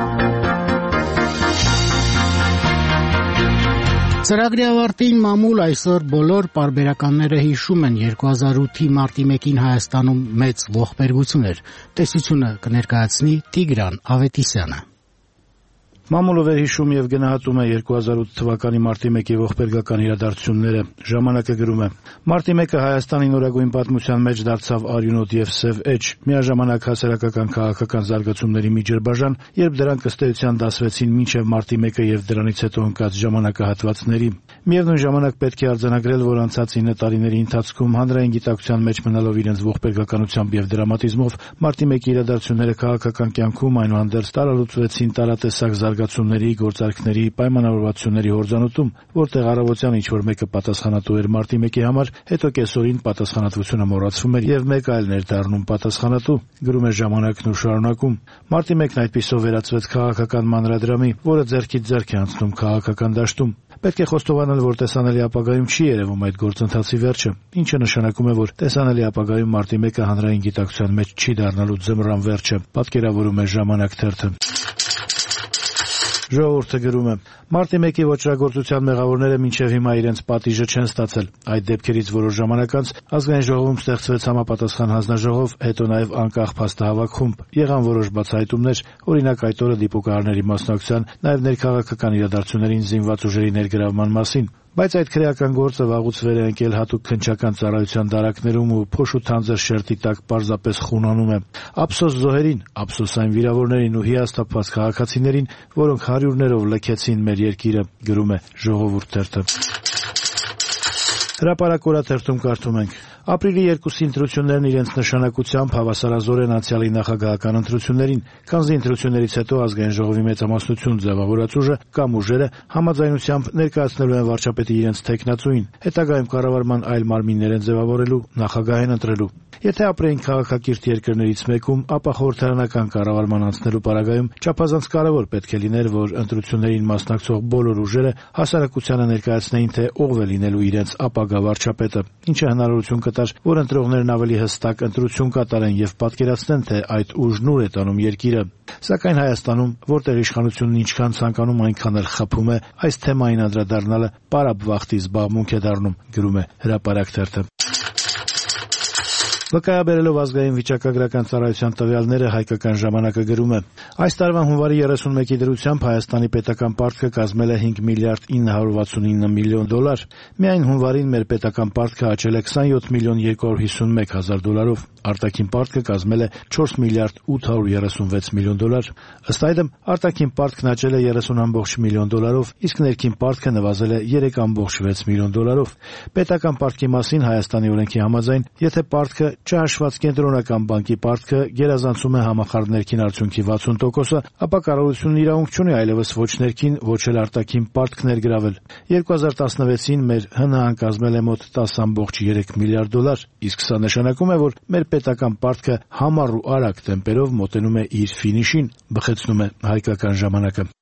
Speaker 1: Ծրագրի ավարտին մամուլ այսօր բոլոր պարբերականները հիշում են երկու հազար ութի մարտի մեկին Հայաստանում մեծ ողբերգություն էր։ Տեսությունը կներկայացնի Տիգրան Ավետիսյանը։
Speaker 23: Մամուլը վերհիշում եւ գնահատում է երկու հազար ութ թվականի մարտի մեկի ողբերգական իրադարձությունները։ Ժամանակը գրում է. Մարտի մեկը Հայաստանի նորագույն պատմության մեջ դարձավ արյունոտ եւ սև էջ, միաժամանակ հասարակական քաղաքական զարգացումների մի ջրբաժան, երբ դրանք ըստ էության դասվեցին մինչեւ մարտի մեկը եւ դրանից հետո ընկած ժամանակահատվածների։ Միևնույն ժամանակ պետք է արձանագրել, որ անցած ինը տարիների ընթացքում հանրային գիտակցության մեջ մնալով իրենց ողբերգականությամբ եւ դրամատիզմով մարտի մեկի իրադարձությունները քաղաքական կյանքում այնուհանդերձ տարալուծվեցին տարատեսակ զարգացումների, գործարքների, պայմանավորվածությունների հորձանուտում, որտեղ առավոտյան ինչ-որ մեկը պատասխանատու էր մարտի մեկի համար, հետո կեսօրին պատասխանատվությունը մոռացվում էր եւ մեկ այլն էր դառնում պատասխանատու, գրում է Ժամանակն ու շարունակում։ Մարտի մեկն այդպիսով վերածվեց քաղաքական մանրադրամի, որը ձեռքից ձեռք է անցնում քաղաքական դաշտում։ Պետք է խոստովանել, որ տեսանելի ապագայում չի երևում այդ գործընթացի վերջը, ինչը նշանակում է, որ տեսանելի ապագայում մարտի մեկը հանրային գիտակցության մեջ չի դառնալու ձմռան վերջը, պատկերավորում է Ժամանակ թերթը։ Ժողովուրդը գրում է. Մարտի մեկի ոչրագործության մեղավորները մինչև հիմա իրենց պատիժը չեն ստացել։ Այդ դեպքերից որոշ ժամանակ անց ազգային ժողովում ստեղծվեց համապատասխան հանձնաժողով, հետո նաև անկախ փաստահավաք խումբ։ Եղան որոշ բացահայտումներ, օրինակ այդ օրը դիպուկահարների մասնակցության, նաև ներքաղաքական իրադարձություններին զինված ուժերի ներգրավման մասին։ Բայց այդ քրեական գործը վաղուց վեր է ընկել հատուկ քննչական ծառայության դարակներում ու փոշու թանձր շերտի տակ պարզապես խունանում է։ Ափսոս զոհերին, ափսոս այն վիրավորներին ու հիասթափված քաղաքացիներին, որոնք հարյուրներով լքեցին մեր երկիրը, գրում է Ժողովուրդ թերթը։ Հրապարակ օրաթերթում կարդում ենք. Ապրիլի երկուսի ընտրություններն իրենց նշանակությամբ հավասարազոր են անցյալի նախագահական ընտրություններին, քանզի ընտրություններից հետո ազգային ժողովի մեծամասնություն ձևավորած ուժը կամ ուժերը համաձայնությամբ ներկայացնելու են վարչապետի իրենց թեկնածուին, հետագայում կառավարման այլ մարմիններ են ձևավորելու, նախագահ են ընտրելու։ Եթե ապրեինք քաղաքակիրթ երկրներից մեկում, ապա խորհրդարանական կառավարման անցնելու պարագայում չափազանց կարևոր պետք է լիներ, որ ընտրություններին մասնակցող բոլոր ուժերը հասարակությանը ներկայացնեին, թե ով է լինելու իրենց ապագա վարչապետը, ինչը հնարավորություն կտար, որ ընտրողներն ավելի հստակ ընտրություն կատարեն եւ պատկերացնեն, թե այդ ուժն ուր է տանում երկիրը։ Սակայն Հայաստանում, որտեղ իշխանությունն ինչքան ցանկանում, այնքան էլ խփում է, այս թեմային անդրադառնալը պարապ վախտի զբաղմունք է դառնում, գրում է Հրապարակ թերթը։ Վկայաբերելով ազգային վիճակագրական ծառայության տվյալները Հայկական ժամանակը գրում է. Այս տարվա հունվարի երեսունմեկի դրությամբ Հայաստանի պետական պարտքը կազմել է հինգ միլիարդ ինը հարյուր վաթսունինը միլիոն դոլար։ Միայն հունվարին մեր պետական պարտքը աճել է քսանյոթ միլիոն երկու հարյուր հիսունմեկ հազար դոլարով։ Արտաքին պարտքը կազմել է չորս միլիարդ ութ հարյուր երեսունվեց միլիոն դոլար։ Ըստ այդմ, արտաքին պարտքն աճել է երեսուն կόμμα վեց միլիոն դոլարով, իսկ ներքին պարտքը նվազել է երեք կόμμα վեց միլիոն դոլարով։ Պետական պարտքի մասին Հայաստանի օրենքի համաձայն, եթե պարտքը չհաշված կենտրոնական բանկի պարտքը գերազանցում է համախառն ներքին արդյունքի վաթսուն տոկոսը, ապա կառավարությունն իրավունք չունի այլևս ոչ ներքին, ոչ էլ արտաքին պարտք ներգրավել։ երկու հազար տասնվեցին մեր ՀՆԱ-ն կազմել է մոտ տասը կόμμα երեք միլիարդ դոլար, իսկ սա նշանակում է, որ մեր պետական պարտքը համառ ու արագ տեմպերով մոտենում է իր ֆինիշին, բխեցնում է Հայկական ժամանակը։